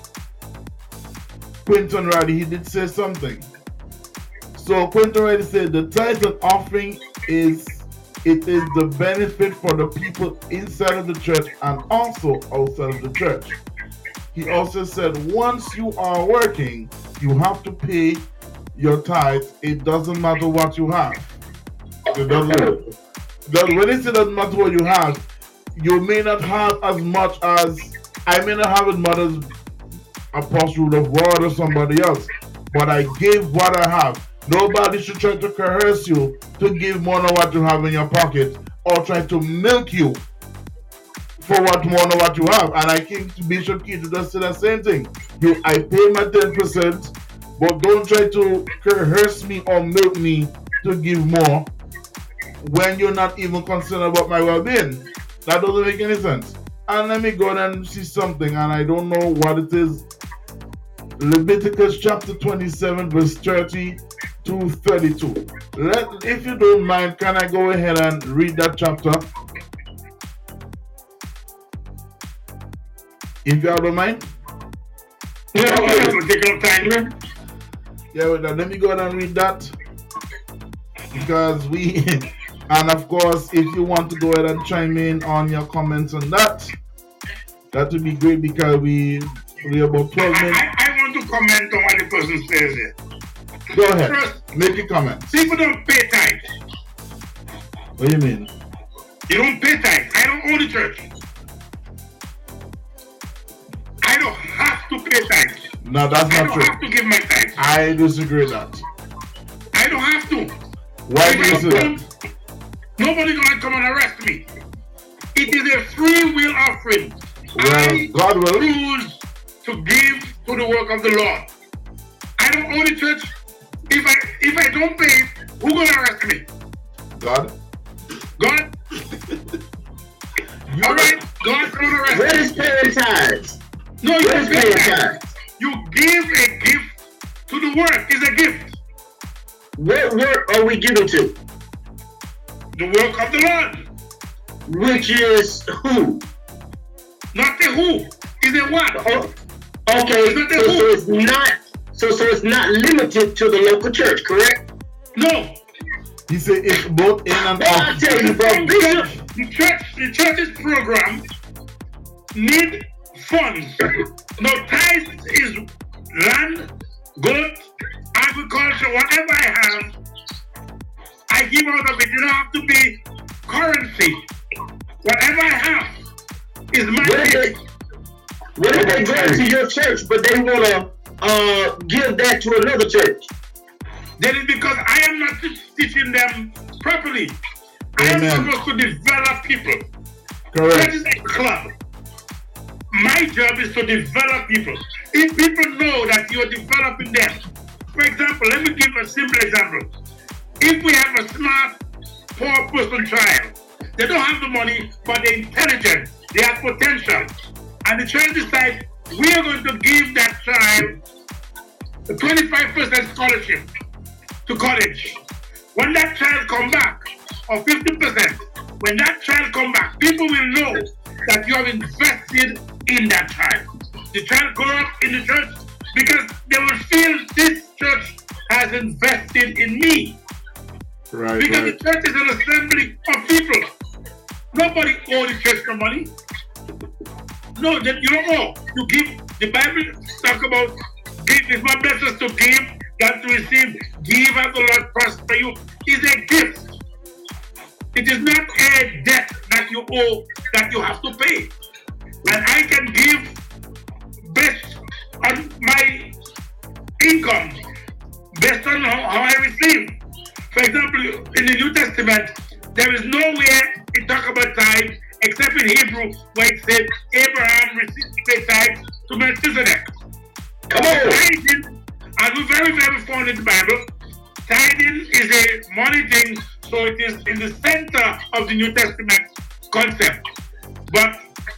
Quinton Riley. He did say something. So Quinton Riley said the tithe and offering is the benefit for the people inside of the church and also outside of the church. He also said once you are working, you have to pay your tithe. It doesn't matter what you have. When it says it doesn't matter what you have, you may not have as much as, I may not have as much as Apostle of Word or somebody else, but I gave what I have. Nobody should try to coerce you to give more than what you have in your pocket, or try to milk you for what more than what you have. And I think Bishop Keith just said the same thing. I pay my 10%, but don't try to coerce me or milk me to give more when you're not even concerned about my well-being. That doesn't make any sense. And let me go and see something, and I don't know what it is. Leviticus chapter 27 verse 30 to 32. If you don't mind, can I go ahead and read that chapter? If you don't mind? Yeah, take your time. Yeah, let me go ahead and read that. Because and of course, if you want to go ahead and chime in on your comments on that would be great, because we're about 12 minutes. I want to comment on what the person says here. Go ahead. First, make your comments. People don't pay tithes. What do you mean? You don't pay tithes. I don't own the church. I don't have to pay tithes. No, that's not true. I don't have to give my tithes. I disagree with that. I don't have to. Why do you say that? Nobody's gonna come and arrest me. It is a free will offering. Well, God will choose to give to the work of the Lord. I don't own the church. If I don't pay, who's gonna arrest me? God. God. All right, God's gonna arrest me. Where is paying tithes? No, you don't pay tithes. You give a gift to the work. It's a gift. What work are we giving to? The work of the Lord. Which is who? Not the who. It's a what. Okay, so it's not limited to the local church, correct? No. He said it's both in and Well, I out. tell you, bro, Bishop, The church's program need funds. Now, tithes is land, goat, agriculture, whatever I have, I give out of it. You don't have to be currency. Whatever I have is my gift. what if they go to your church, but they want to give that to another church? That is because I am not teaching them properly. I am supposed to develop people. Correct. That is a club. My job is to develop people. If people know that you are developing them, for example, let me give a simple example. If we have a smart, poor person child, they don't have the money, but they're intelligent, they have potential, and the church decides we are going to give that child a 25% scholarship to college. When that child come back, or 50%, when that child come back, people will know that you have invested in that child. The child grow up in the church because they will feel this church has invested in me. Right. Because the church is an assembly of people. Nobody owes the church no money. No, you don't owe. You give. The Bible talk about give. It's not better to give than to receive. Give as the Lord prosper you. It's a gift. It is not a debt that you owe that you have to pay. And I can give based on my income, based on how I receive. For example, in the New Testament, there is nowhere it talk about tithe except in Hebrew where it said Abraham received a tithe to Melchizedek. Come on. Tithing, and we're very, very fond in the Bible, tithing is a money thing, so it is in the center of the New Testament concept. But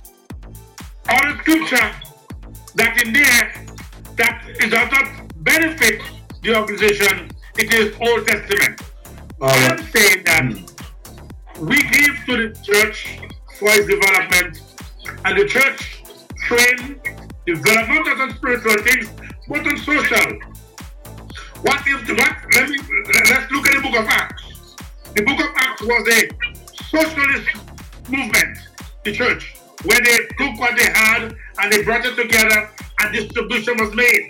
all the scripture that in there that it does not benefit the organization, it is Old Testament. I'm saying that we give to the church for its development, and the church train develop not just on spiritual things, but on social. Let's look at the book of Acts. The book of Acts was a socialist movement, the church, where they took what they had and they brought it together and distribution was made.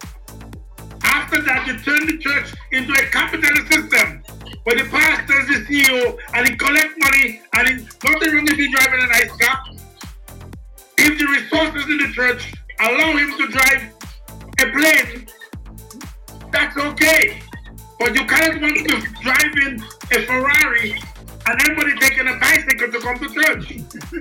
After that, they turned the church into a capitalist system where the pastor is the CEO and he collects money and he nothing wrong if he's driving a nice car. If the resources in the church allow him to drive a plane, that's okay. But you cannot want to be driving a Ferrari and everybody taking a bicycle to come to church.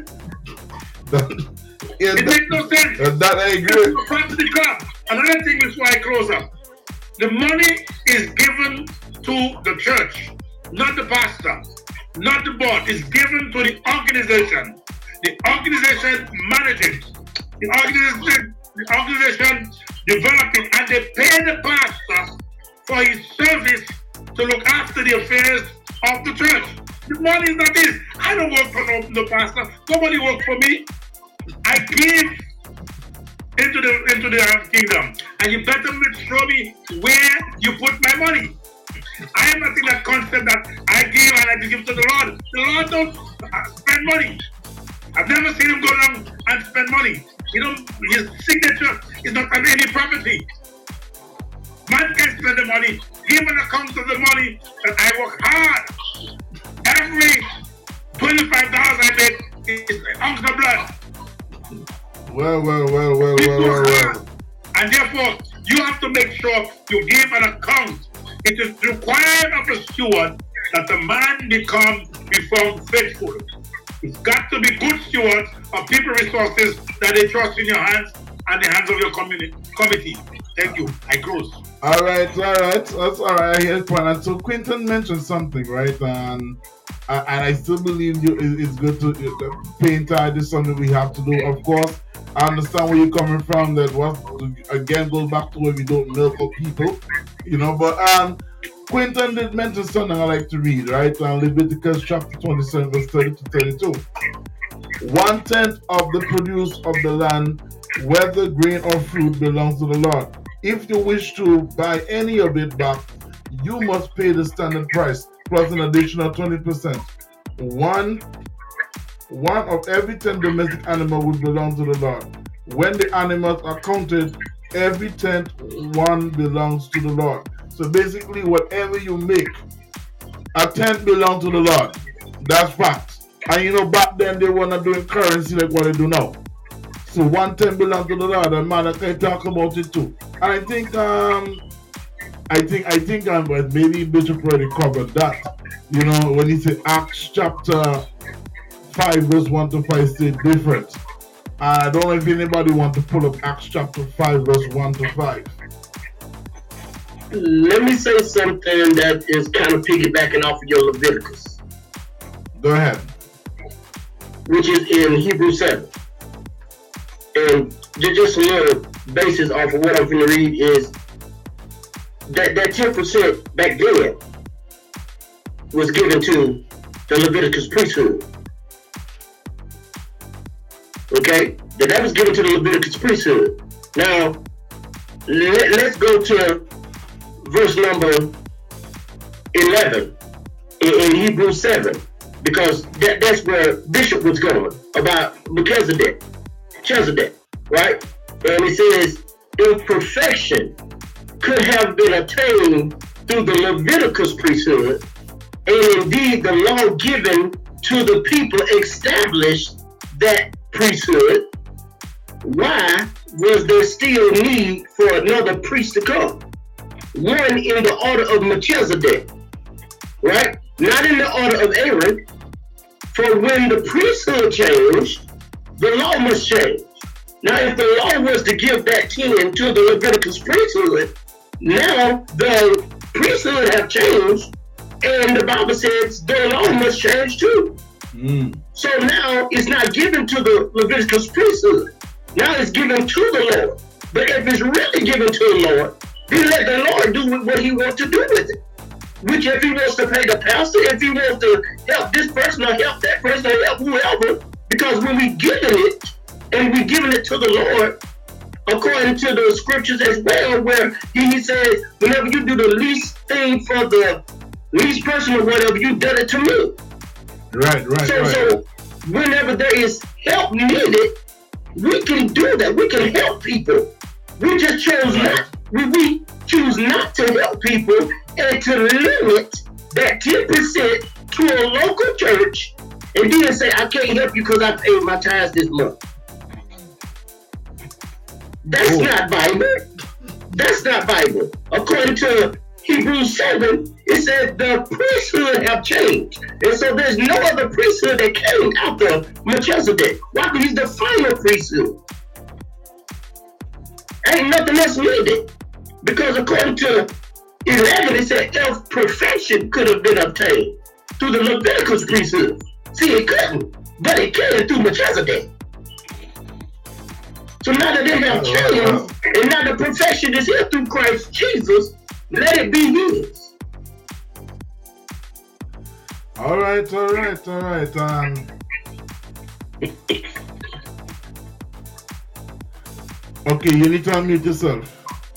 It makes no sense. That I agree. Come to the club. Another thing before I close up. The money is given to the church, not the pastor, not the board. It's given to the organization. The organization manages. The organization developing, and they pay the pastor for his service to look after the affairs of the church. The money is not his. I don't work for the pastor. Nobody works for me. I give into the kingdom, and you better show me where you put my money. I am not in that concept that I give and I give to the Lord. The Lord don't spend money. I've never seen him go down and spend money. His signature is not on any property. Man can spend the money, give an account of the money that I work hard. Every $25 I make is an ounce of blood. Well. And therefore, you have to make sure you give an account. It is required of a steward that the man be found faithful. It's got to be good stewards of people resources that they trust in your hands and the hands of your committee. Thank you. I close. All right. That's all right. Here's point. And so Quinton mentioned something, right? And I still believe it's good to pay tithe is something we have to do, of course. I understand where you're coming from. That was again goes back to where we don't milk up people, But Quentin did mention something I like to read, right? Leviticus chapter 27, verse 30 to 32. 1/10 of the produce of the land, whether grain or fruit, belongs to the Lord. If you wish to buy any of it back, you must pay the standard price plus an additional 20%. One of every 10 domestic animal would belong to the Lord. When the animals are counted, every 10th one belongs to the Lord. So basically, whatever you make, a 10th belongs to the Lord. That's fact. And back then they were not doing currency like what they do now. So 1/10 belongs to the Lord, and man, I can talk about it too. And I think maybe Bishop already covered that. When he said Acts chapter 5 verse 1 to 5 say different. I don't know if anybody want to pull up Acts chapter 5 verse 1 to 5. Let me say something that is kind of piggybacking off of your Leviticus. Go ahead. Which is in Hebrews 7. And just a little basis off of what I'm going to read is that 10% back then was given to the Leviticus priesthood. Okay? That was given to the Leviticus priesthood. Now, let's go to verse number 11 in Hebrews 7, because that's where Bishop was going about Melchizedek, right? And it says, imperfection could have been attained through the Leviticus priesthood, and indeed the law given to the people established that priesthood. Why was there still need for another priest to come? One in the order of Melchizedek, right? Not in the order of Aaron. For when the priesthood changed, the law must change. Now, if the law was to give that 10 to the Leviticus priesthood, now the priesthood have changed, and the Bible says the law must change too. So now it's not given to the Leviticus priesthood. Now it's given to the Lord. But if it's really given to the Lord, then let the Lord do what he wants to do with it. Which, if he wants to pay the pastor, if he wants to help this person or help that person or help whoever, because when we giving it, and we giving it to the Lord, according to the scriptures as well, where he says, whenever you do the least thing for the least person or whatever, you done it to me. Right. So whenever there is help needed, we can do that. We can help people. We just chose not. We choose not to help people and to limit that 10% to a local church, and then say, I can't help you because I paid my tithes this month. That's not Bible. That's not Bible. According to Hebrews 7, it says the priesthood have changed. And so there's no other priesthood that came after Melchizedek. Why? Because he's the final priesthood. Ain't nothing else needed. Because according to 11, it said if perfection could have been obtained through the Leviticus priesthood. See, it couldn't, but it can through Melchizedek. So now that they have changed, and now the perfection is here through Christ Jesus, let it be his. All right. Okay, you need to unmute yourself.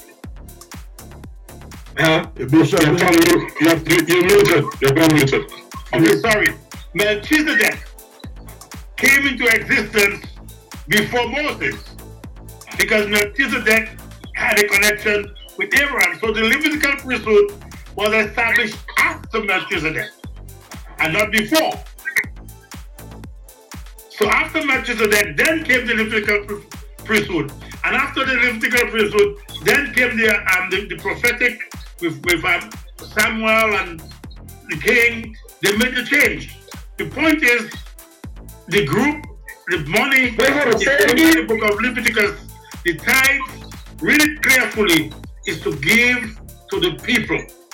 Bishop, you're muted. Okay, sorry. Melchizedek came into existence before Moses, because Melchizedek had a connection with Abraham. So the Levitical priesthood was established after Melchizedek and not before. So after Melchizedek, then came the Levitical priesthood. And after the Levitical priesthood, then came the prophetic with Samuel and the king. They made the change. The point is, the group, the money, in the book of Leviticus, the tithe, read it carefully, is to give to the people.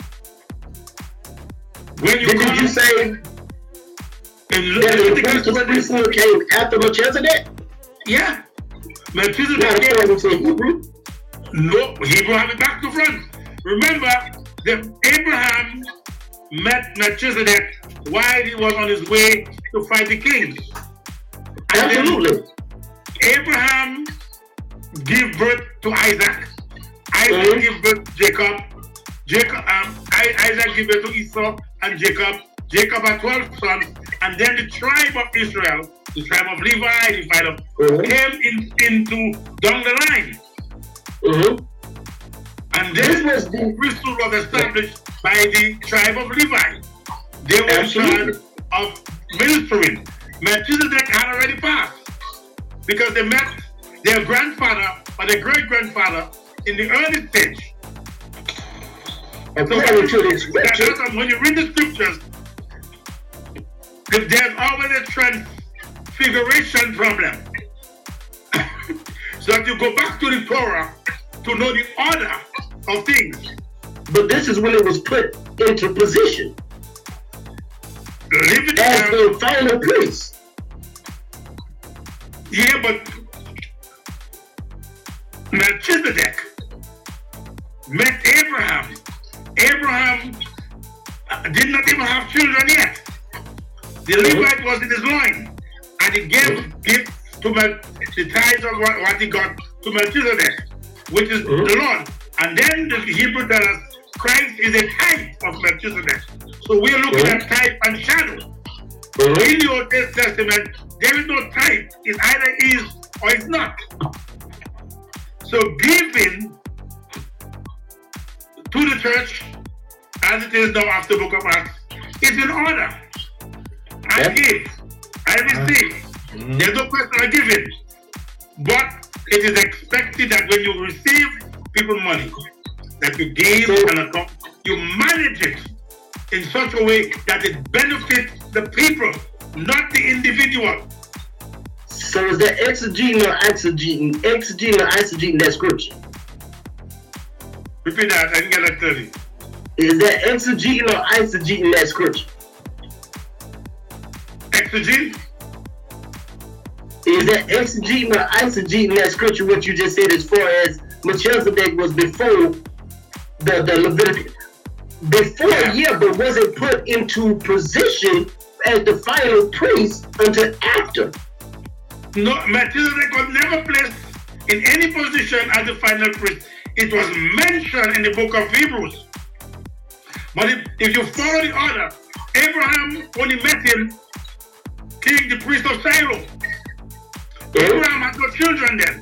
When you Did you say in Leviticus priesthood came after Melchizedek? Yeah. Melchizedek came. No, Hebrew have it back to front. Remember, Abraham met Melchizedek while he was on his way to fight the kings. And Absolutely. Abraham gave birth to Isaac. Isaac gave birth to Jacob. Isaac gave birth to Esau and Jacob. Jacob had 12 sons, and then the tribe of Israel, the tribe of Levi, came into down the line. And then the priesthood was established by the tribe of Levi. They were in charge of ministering. Melchizedek had already passed because they met their grandfather or their great-grandfather in the early stage. So when you read the scriptures, there's always a transfiguration problem. So if you go back to the Torah to know the order of things. But this is when it was put into position as the final priest. Yeah, but Melchizedek met Abraham. Abraham did not even have children yet. The Levite was in his loin, and he gave gifts to the tithes of what he got to Melchizedek, which is the Lord. And then the Hebrew tells us Christ is a type of Melchizedek. So we are looking at type and shadow. In the Old Testament, there is no type. It either is or it's not. So giving to the church, as it is now after the book of Acts, is in order. I give, I receive. There's no question of giving. But it is expected that when you receive people money, that you give an account, you manage it in such a way that it benefits the people, not the individual. So is that exegeting or eisegeting that scripture? Repeat that, I didn't get that clearly. Is that exegeting or eisegeting that scripture? Exegete? Is that exegeting or eisegeting that scripture, what you just said, as far as Melchizedek was before the Leviticus? Before, but was it put into position as the final priest until after? No, Melchizedek was never placed in any position as the final priest. It was mentioned in the book of Hebrews. But if you follow the order, Abraham, when he met him, king, the priest of Shiloh, Abraham had no children then.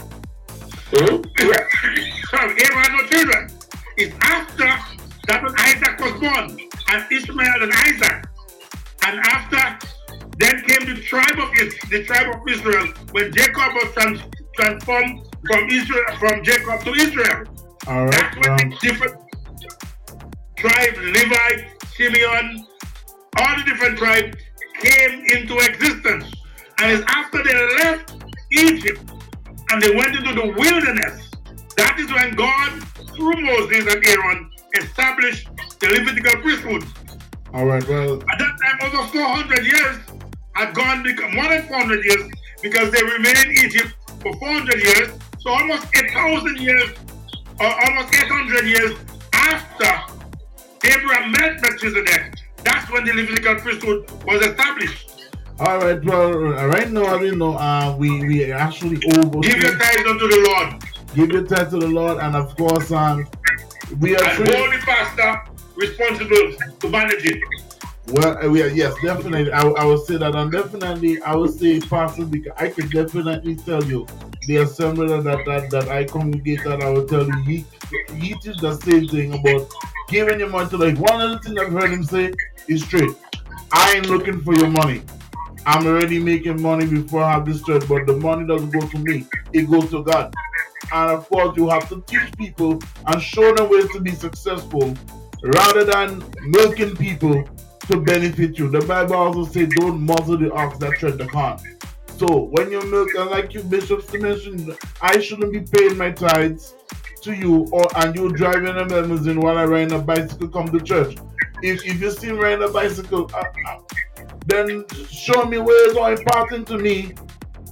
Sorry, Abraham had no children. It's after that when Isaac was born, and Ishmael and Isaac. And after, then came the tribe of Israel, when Jacob was transformed from Jacob to Israel. All right. That's when the different tribes, Levi, Simeon, all the different tribes came into existence. And it's after they left Egypt and they went into the wilderness, that is when God, through Moses and Aaron, established the Levitical priesthood. All right, well. At that time, over 400 years had gone, more than 400 years, because they remained in Egypt for 400 years. So almost 1,000 years, or almost 800 years after Abraham met Melchizedek, that's when the Levitical priesthood was established. All right, well, right now, we actually over. Give your tithes unto the Lord. Give your tithes to the Lord, and of course, we are. And hold the pastor responsible to manage it. Well, yes, definitely. I would say that, and definitely, I would say, pastor, because I can definitely tell you, the assembly that I congregate at, I will tell you, he did the same thing about giving your money to, like, one of the things I've heard him say is straight. I ain't looking for your money. I'm already making money before I have this church, but the money doesn't go to me. It goes to God. And of course, you have to teach people and show them ways to be successful rather than milking people to benefit you. The Bible also says, don't muzzle the ox that tread the corn. So when you milk, and like you bishops mentioned, I shouldn't be paying my tithes to you, and you driving a limousine while I ride a bicycle come to church. If you see me riding a bicycle, then show me where it's all important to me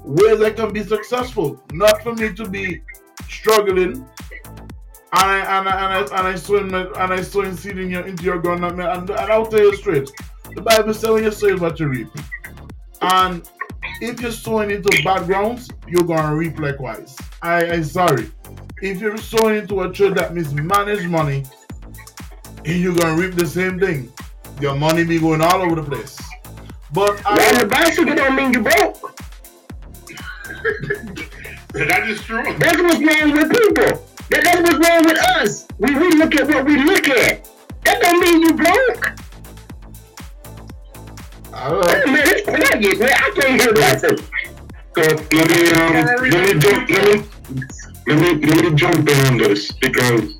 ways I can be successful. Not for me to be struggling and I sowing seed into your ground. And I'll tell you straight, the Bible says when you sow is what you reap. And if you're sowing into bad grounds, you're gonna reap likewise. I'm sorry. If you're sowing into a church that mismanage money, you're gonna reap the same thing. Your money be going all over the place. But riding the bicycle don't mean you broke. That is true. That's what's wrong with people. That's what's wrong with us. We look at what we look at. That don't mean you broke. Alright. Man, it's quiet, man. I can't hear nothing. So let me jump in on this because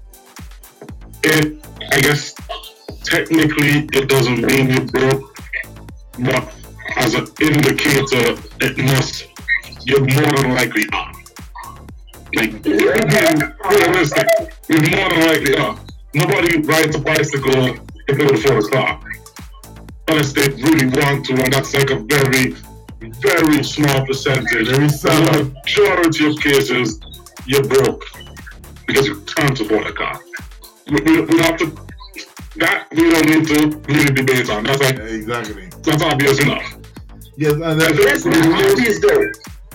I guess technically it doesn't mean you broke, but as an indicator, you're more than likely are. Like, realistic, you're more than likely are. Nobody rides a bicycle if they afford a car. Unless they really want to, and that's like a very, very small percentage. In the majority of cases, you're broke because you can't afford a car. We have to, that we don't need to really debate on. That's like, exactly. That's obvious enough. Yes, and that's not obvious though.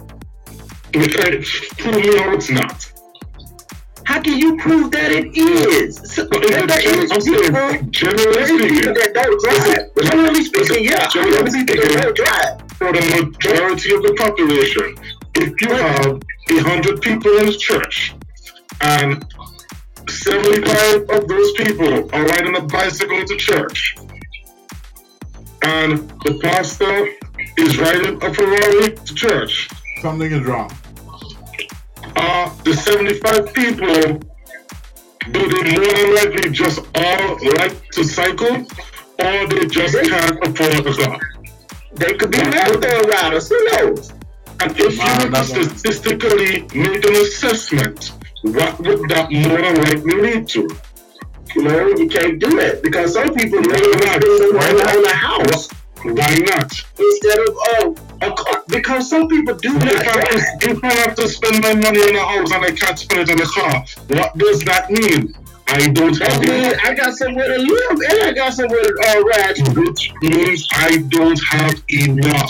Prove me how it's not. How can you prove that it is? Generally speaking, that don't drive. Generally speaking, yeah. Generally speaking, don't drive. For the majority of the population, if you have 100 people in the church and 75 of those people are riding a bicycle to church, and the pastor is riding a Ferrari to church, something is wrong. The 75 people, do they more than likely just all like to cycle, or they just can't afford a car? They could be marathon riders, who knows? And if you were to statistically make an assessment, what would that more than likely lead to? No, you can't do that because some people own a house. Why not? Instead of a car, because some people do that. If I have to spend my money on a house and I can't spend it on a car, what does that mean? I don't have enough. I got somewhere to live and I got somewhere to ride. Which means I don't have enough.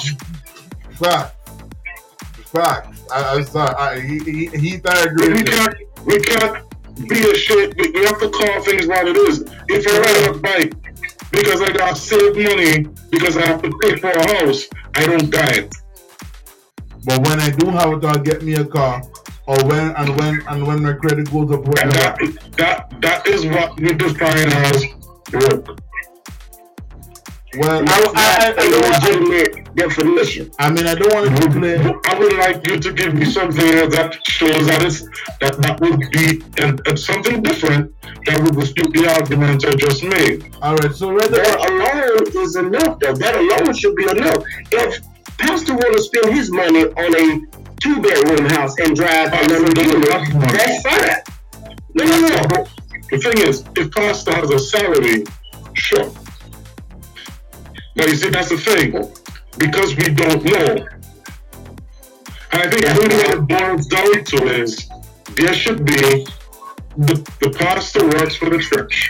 Fact. I'm sorry. He agrees. We can't be ashamed. We have to call things what it is. If I ride a bike because I got saved money because I have to pay for a house, I don't die. But when I do have it, I'll get me a car. Or when my credit goes up, that is what we define as broke. Well, legitimate definition. I mean, I don't want to play. I would like you to give me something that shows that would be something different that would dispute the argument I just made. All right, so that alone is enough, though. That alone should be enough. If Pastor want to spend his money on a 2-bedroom house and drive another unit, that's fine. No. The thing is, if Pastor has a salary, sure. But you see, that's the thing, because we don't know. And I think really what it boils down to is there should be the pastor works for the church.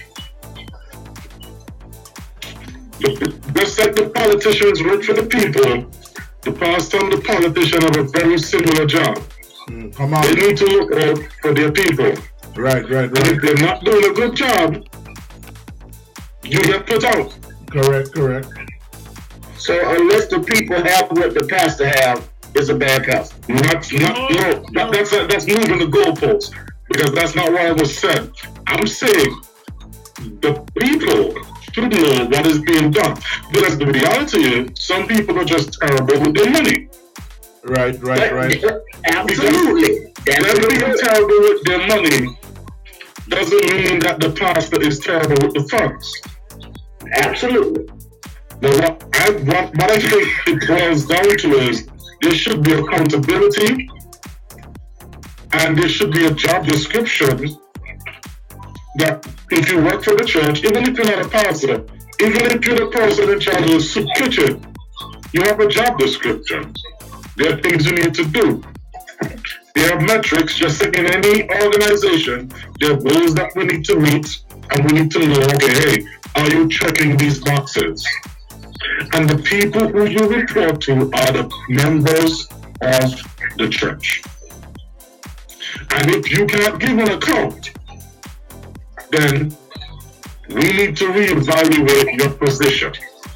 Just like the politicians work for the people, the pastor and the politician have a very similar job. Come on. They need to look out for their people. Right. And if they're not doing a good job, you get put out. Correct. So unless the people have what the pastor have, it's a bad pastor. That's moving the goalposts, because that's not what I was said. I'm saying the people should know what is being done. Because the reality is, some people are just terrible with their money. Right. Absolutely. Them being terrible with their money doesn't mean that the pastor is terrible with the funds. Absolutely. But what I think it boils down to is there should be accountability and there should be a job description that if you work for the church, even if you're not a pastor, even if you're the person in charge of the soup kitchen, you have a job description. There are things you need to do. There are metrics, just like in any organization, there are goals that we need to meet, and we need to know, okay, hey, are you checking these boxes? And the people who you report to are the members of the church. And if you cannot give an account, then we need to reevaluate your position.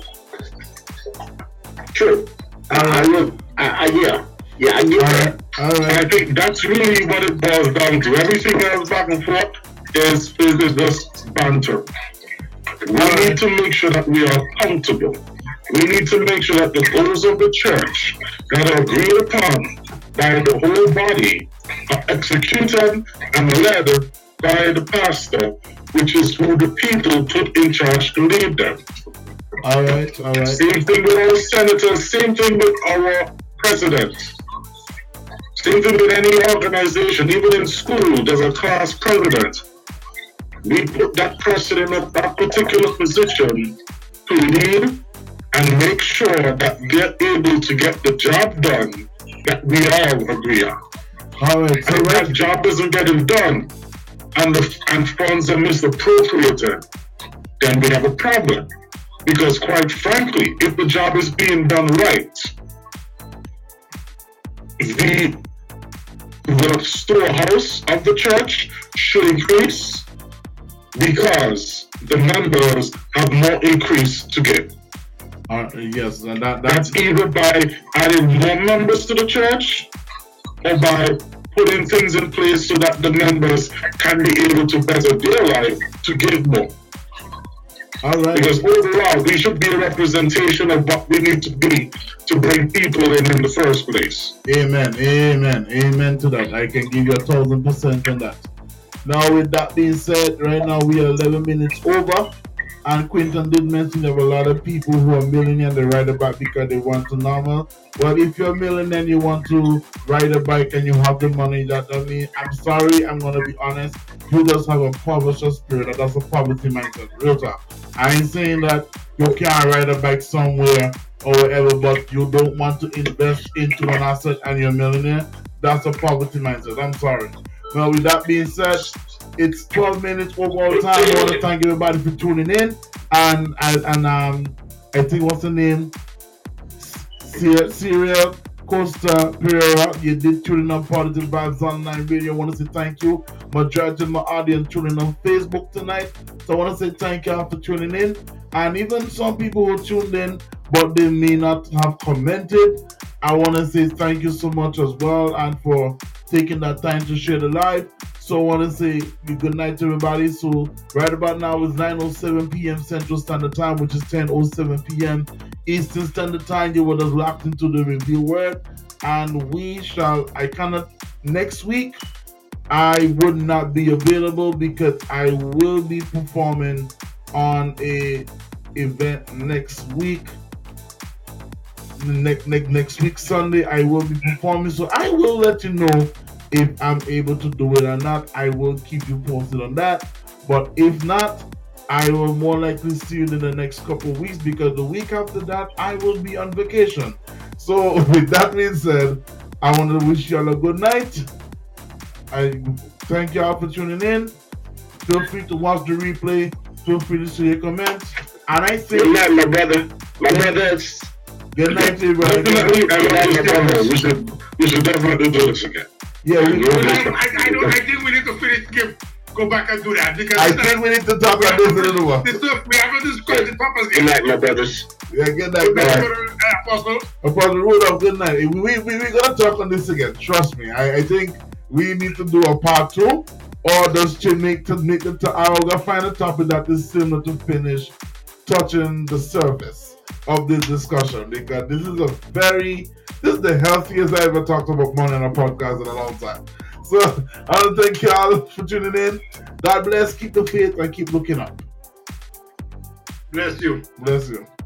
True. Yeah, I get that. I think that's really what it boils down to. Everything else back and forth is just banter. We need to make sure that we are accountable. We need to make sure that the goals of the church that are agreed upon by the whole body are executed and led by the pastor, which is who the people put in charge to lead them. All right. Same thing with our senators, same thing with our president. Same thing with any organization, even in school, there's a class president. We put that person in that particular position to lead and make sure that they're able to get the job done that we all agree on. All right. And if that job isn't getting done and funds are misappropriated, then we have a problem. Because quite frankly, if the job is being done right, the storehouse of the church should increase because the members have more increase to give. Yes, and that's either by adding more members to the church or by putting things in place so that the members can be able to better their life to give more. All right. Because overall, we should be a representation of what we need to be to bring people in the first place. Amen to that. I can give you 1,000% on that. Now, with that being said, right now we are 11 minutes over, and Quinton did mention there were a lot of people who are millionaire and they ride a bike because they want to normal. Well, if you're a millionaire and you want to ride a bike and you have the money, I'm sorry, I'm gonna be honest. You just have a poverty spirit, and that's a poverty mindset. Real talk. I ain't saying that you can't ride a bike somewhere or whatever, but you don't want to invest into an asset and you're a millionaire. That's a poverty mindset. I'm sorry. Well, with that being said, it's 12 minutes over all time. I want to thank everybody for tuning in. And I think what's the name? Serial Costa Pereira. You did tune in on Positive Vibes Online Radio. I want to say thank you. Majority of my audience tuning in on Facebook tonight. So I want to say thank you for tuning in. And even some people who tuned in, but they may not have commented. I want to say thank you so much as well, and for taking that time to share the live. So I want to say good night to everybody. So right about now is 9:07 p.m. Central Standard Time, which is 10:07 p.m. Eastern Standard Time. You were just locked into the Reveal Word, and next week I would not be available because I will be performing on a event next week. Next week Sunday I will be performing, so I will let you know if I'm able to do it or not. I will keep you posted on that, but if not, I will more likely see you in the next couple of weeks, because the week after that I will be on vacation. So with that being said, I want to wish you all a good night. I thank you all for tuning in. Feel free to watch the replay. Feel free to see your comments. And I say good night, my brother. My brothers. Good night, everybody. We should definitely do this again. Yeah, I think we need to finish. Go back and do that, because I think we need to talk about this a little while. We haven't discussed the topics. Good night, my brothers. Yeah, good night, Apostle. Apostle Rudolph, good night. We're gonna talk on this again. Trust me. I think we need to do a part 2, or just to make I'm gonna find a topic that is similar to finish touching the surface of this discussion, because this is the healthiest I ever talked about money on a podcast in a long time. So I want to thank you all for tuning in. God bless, keep the faith, and keep looking up. Bless you. Bless you.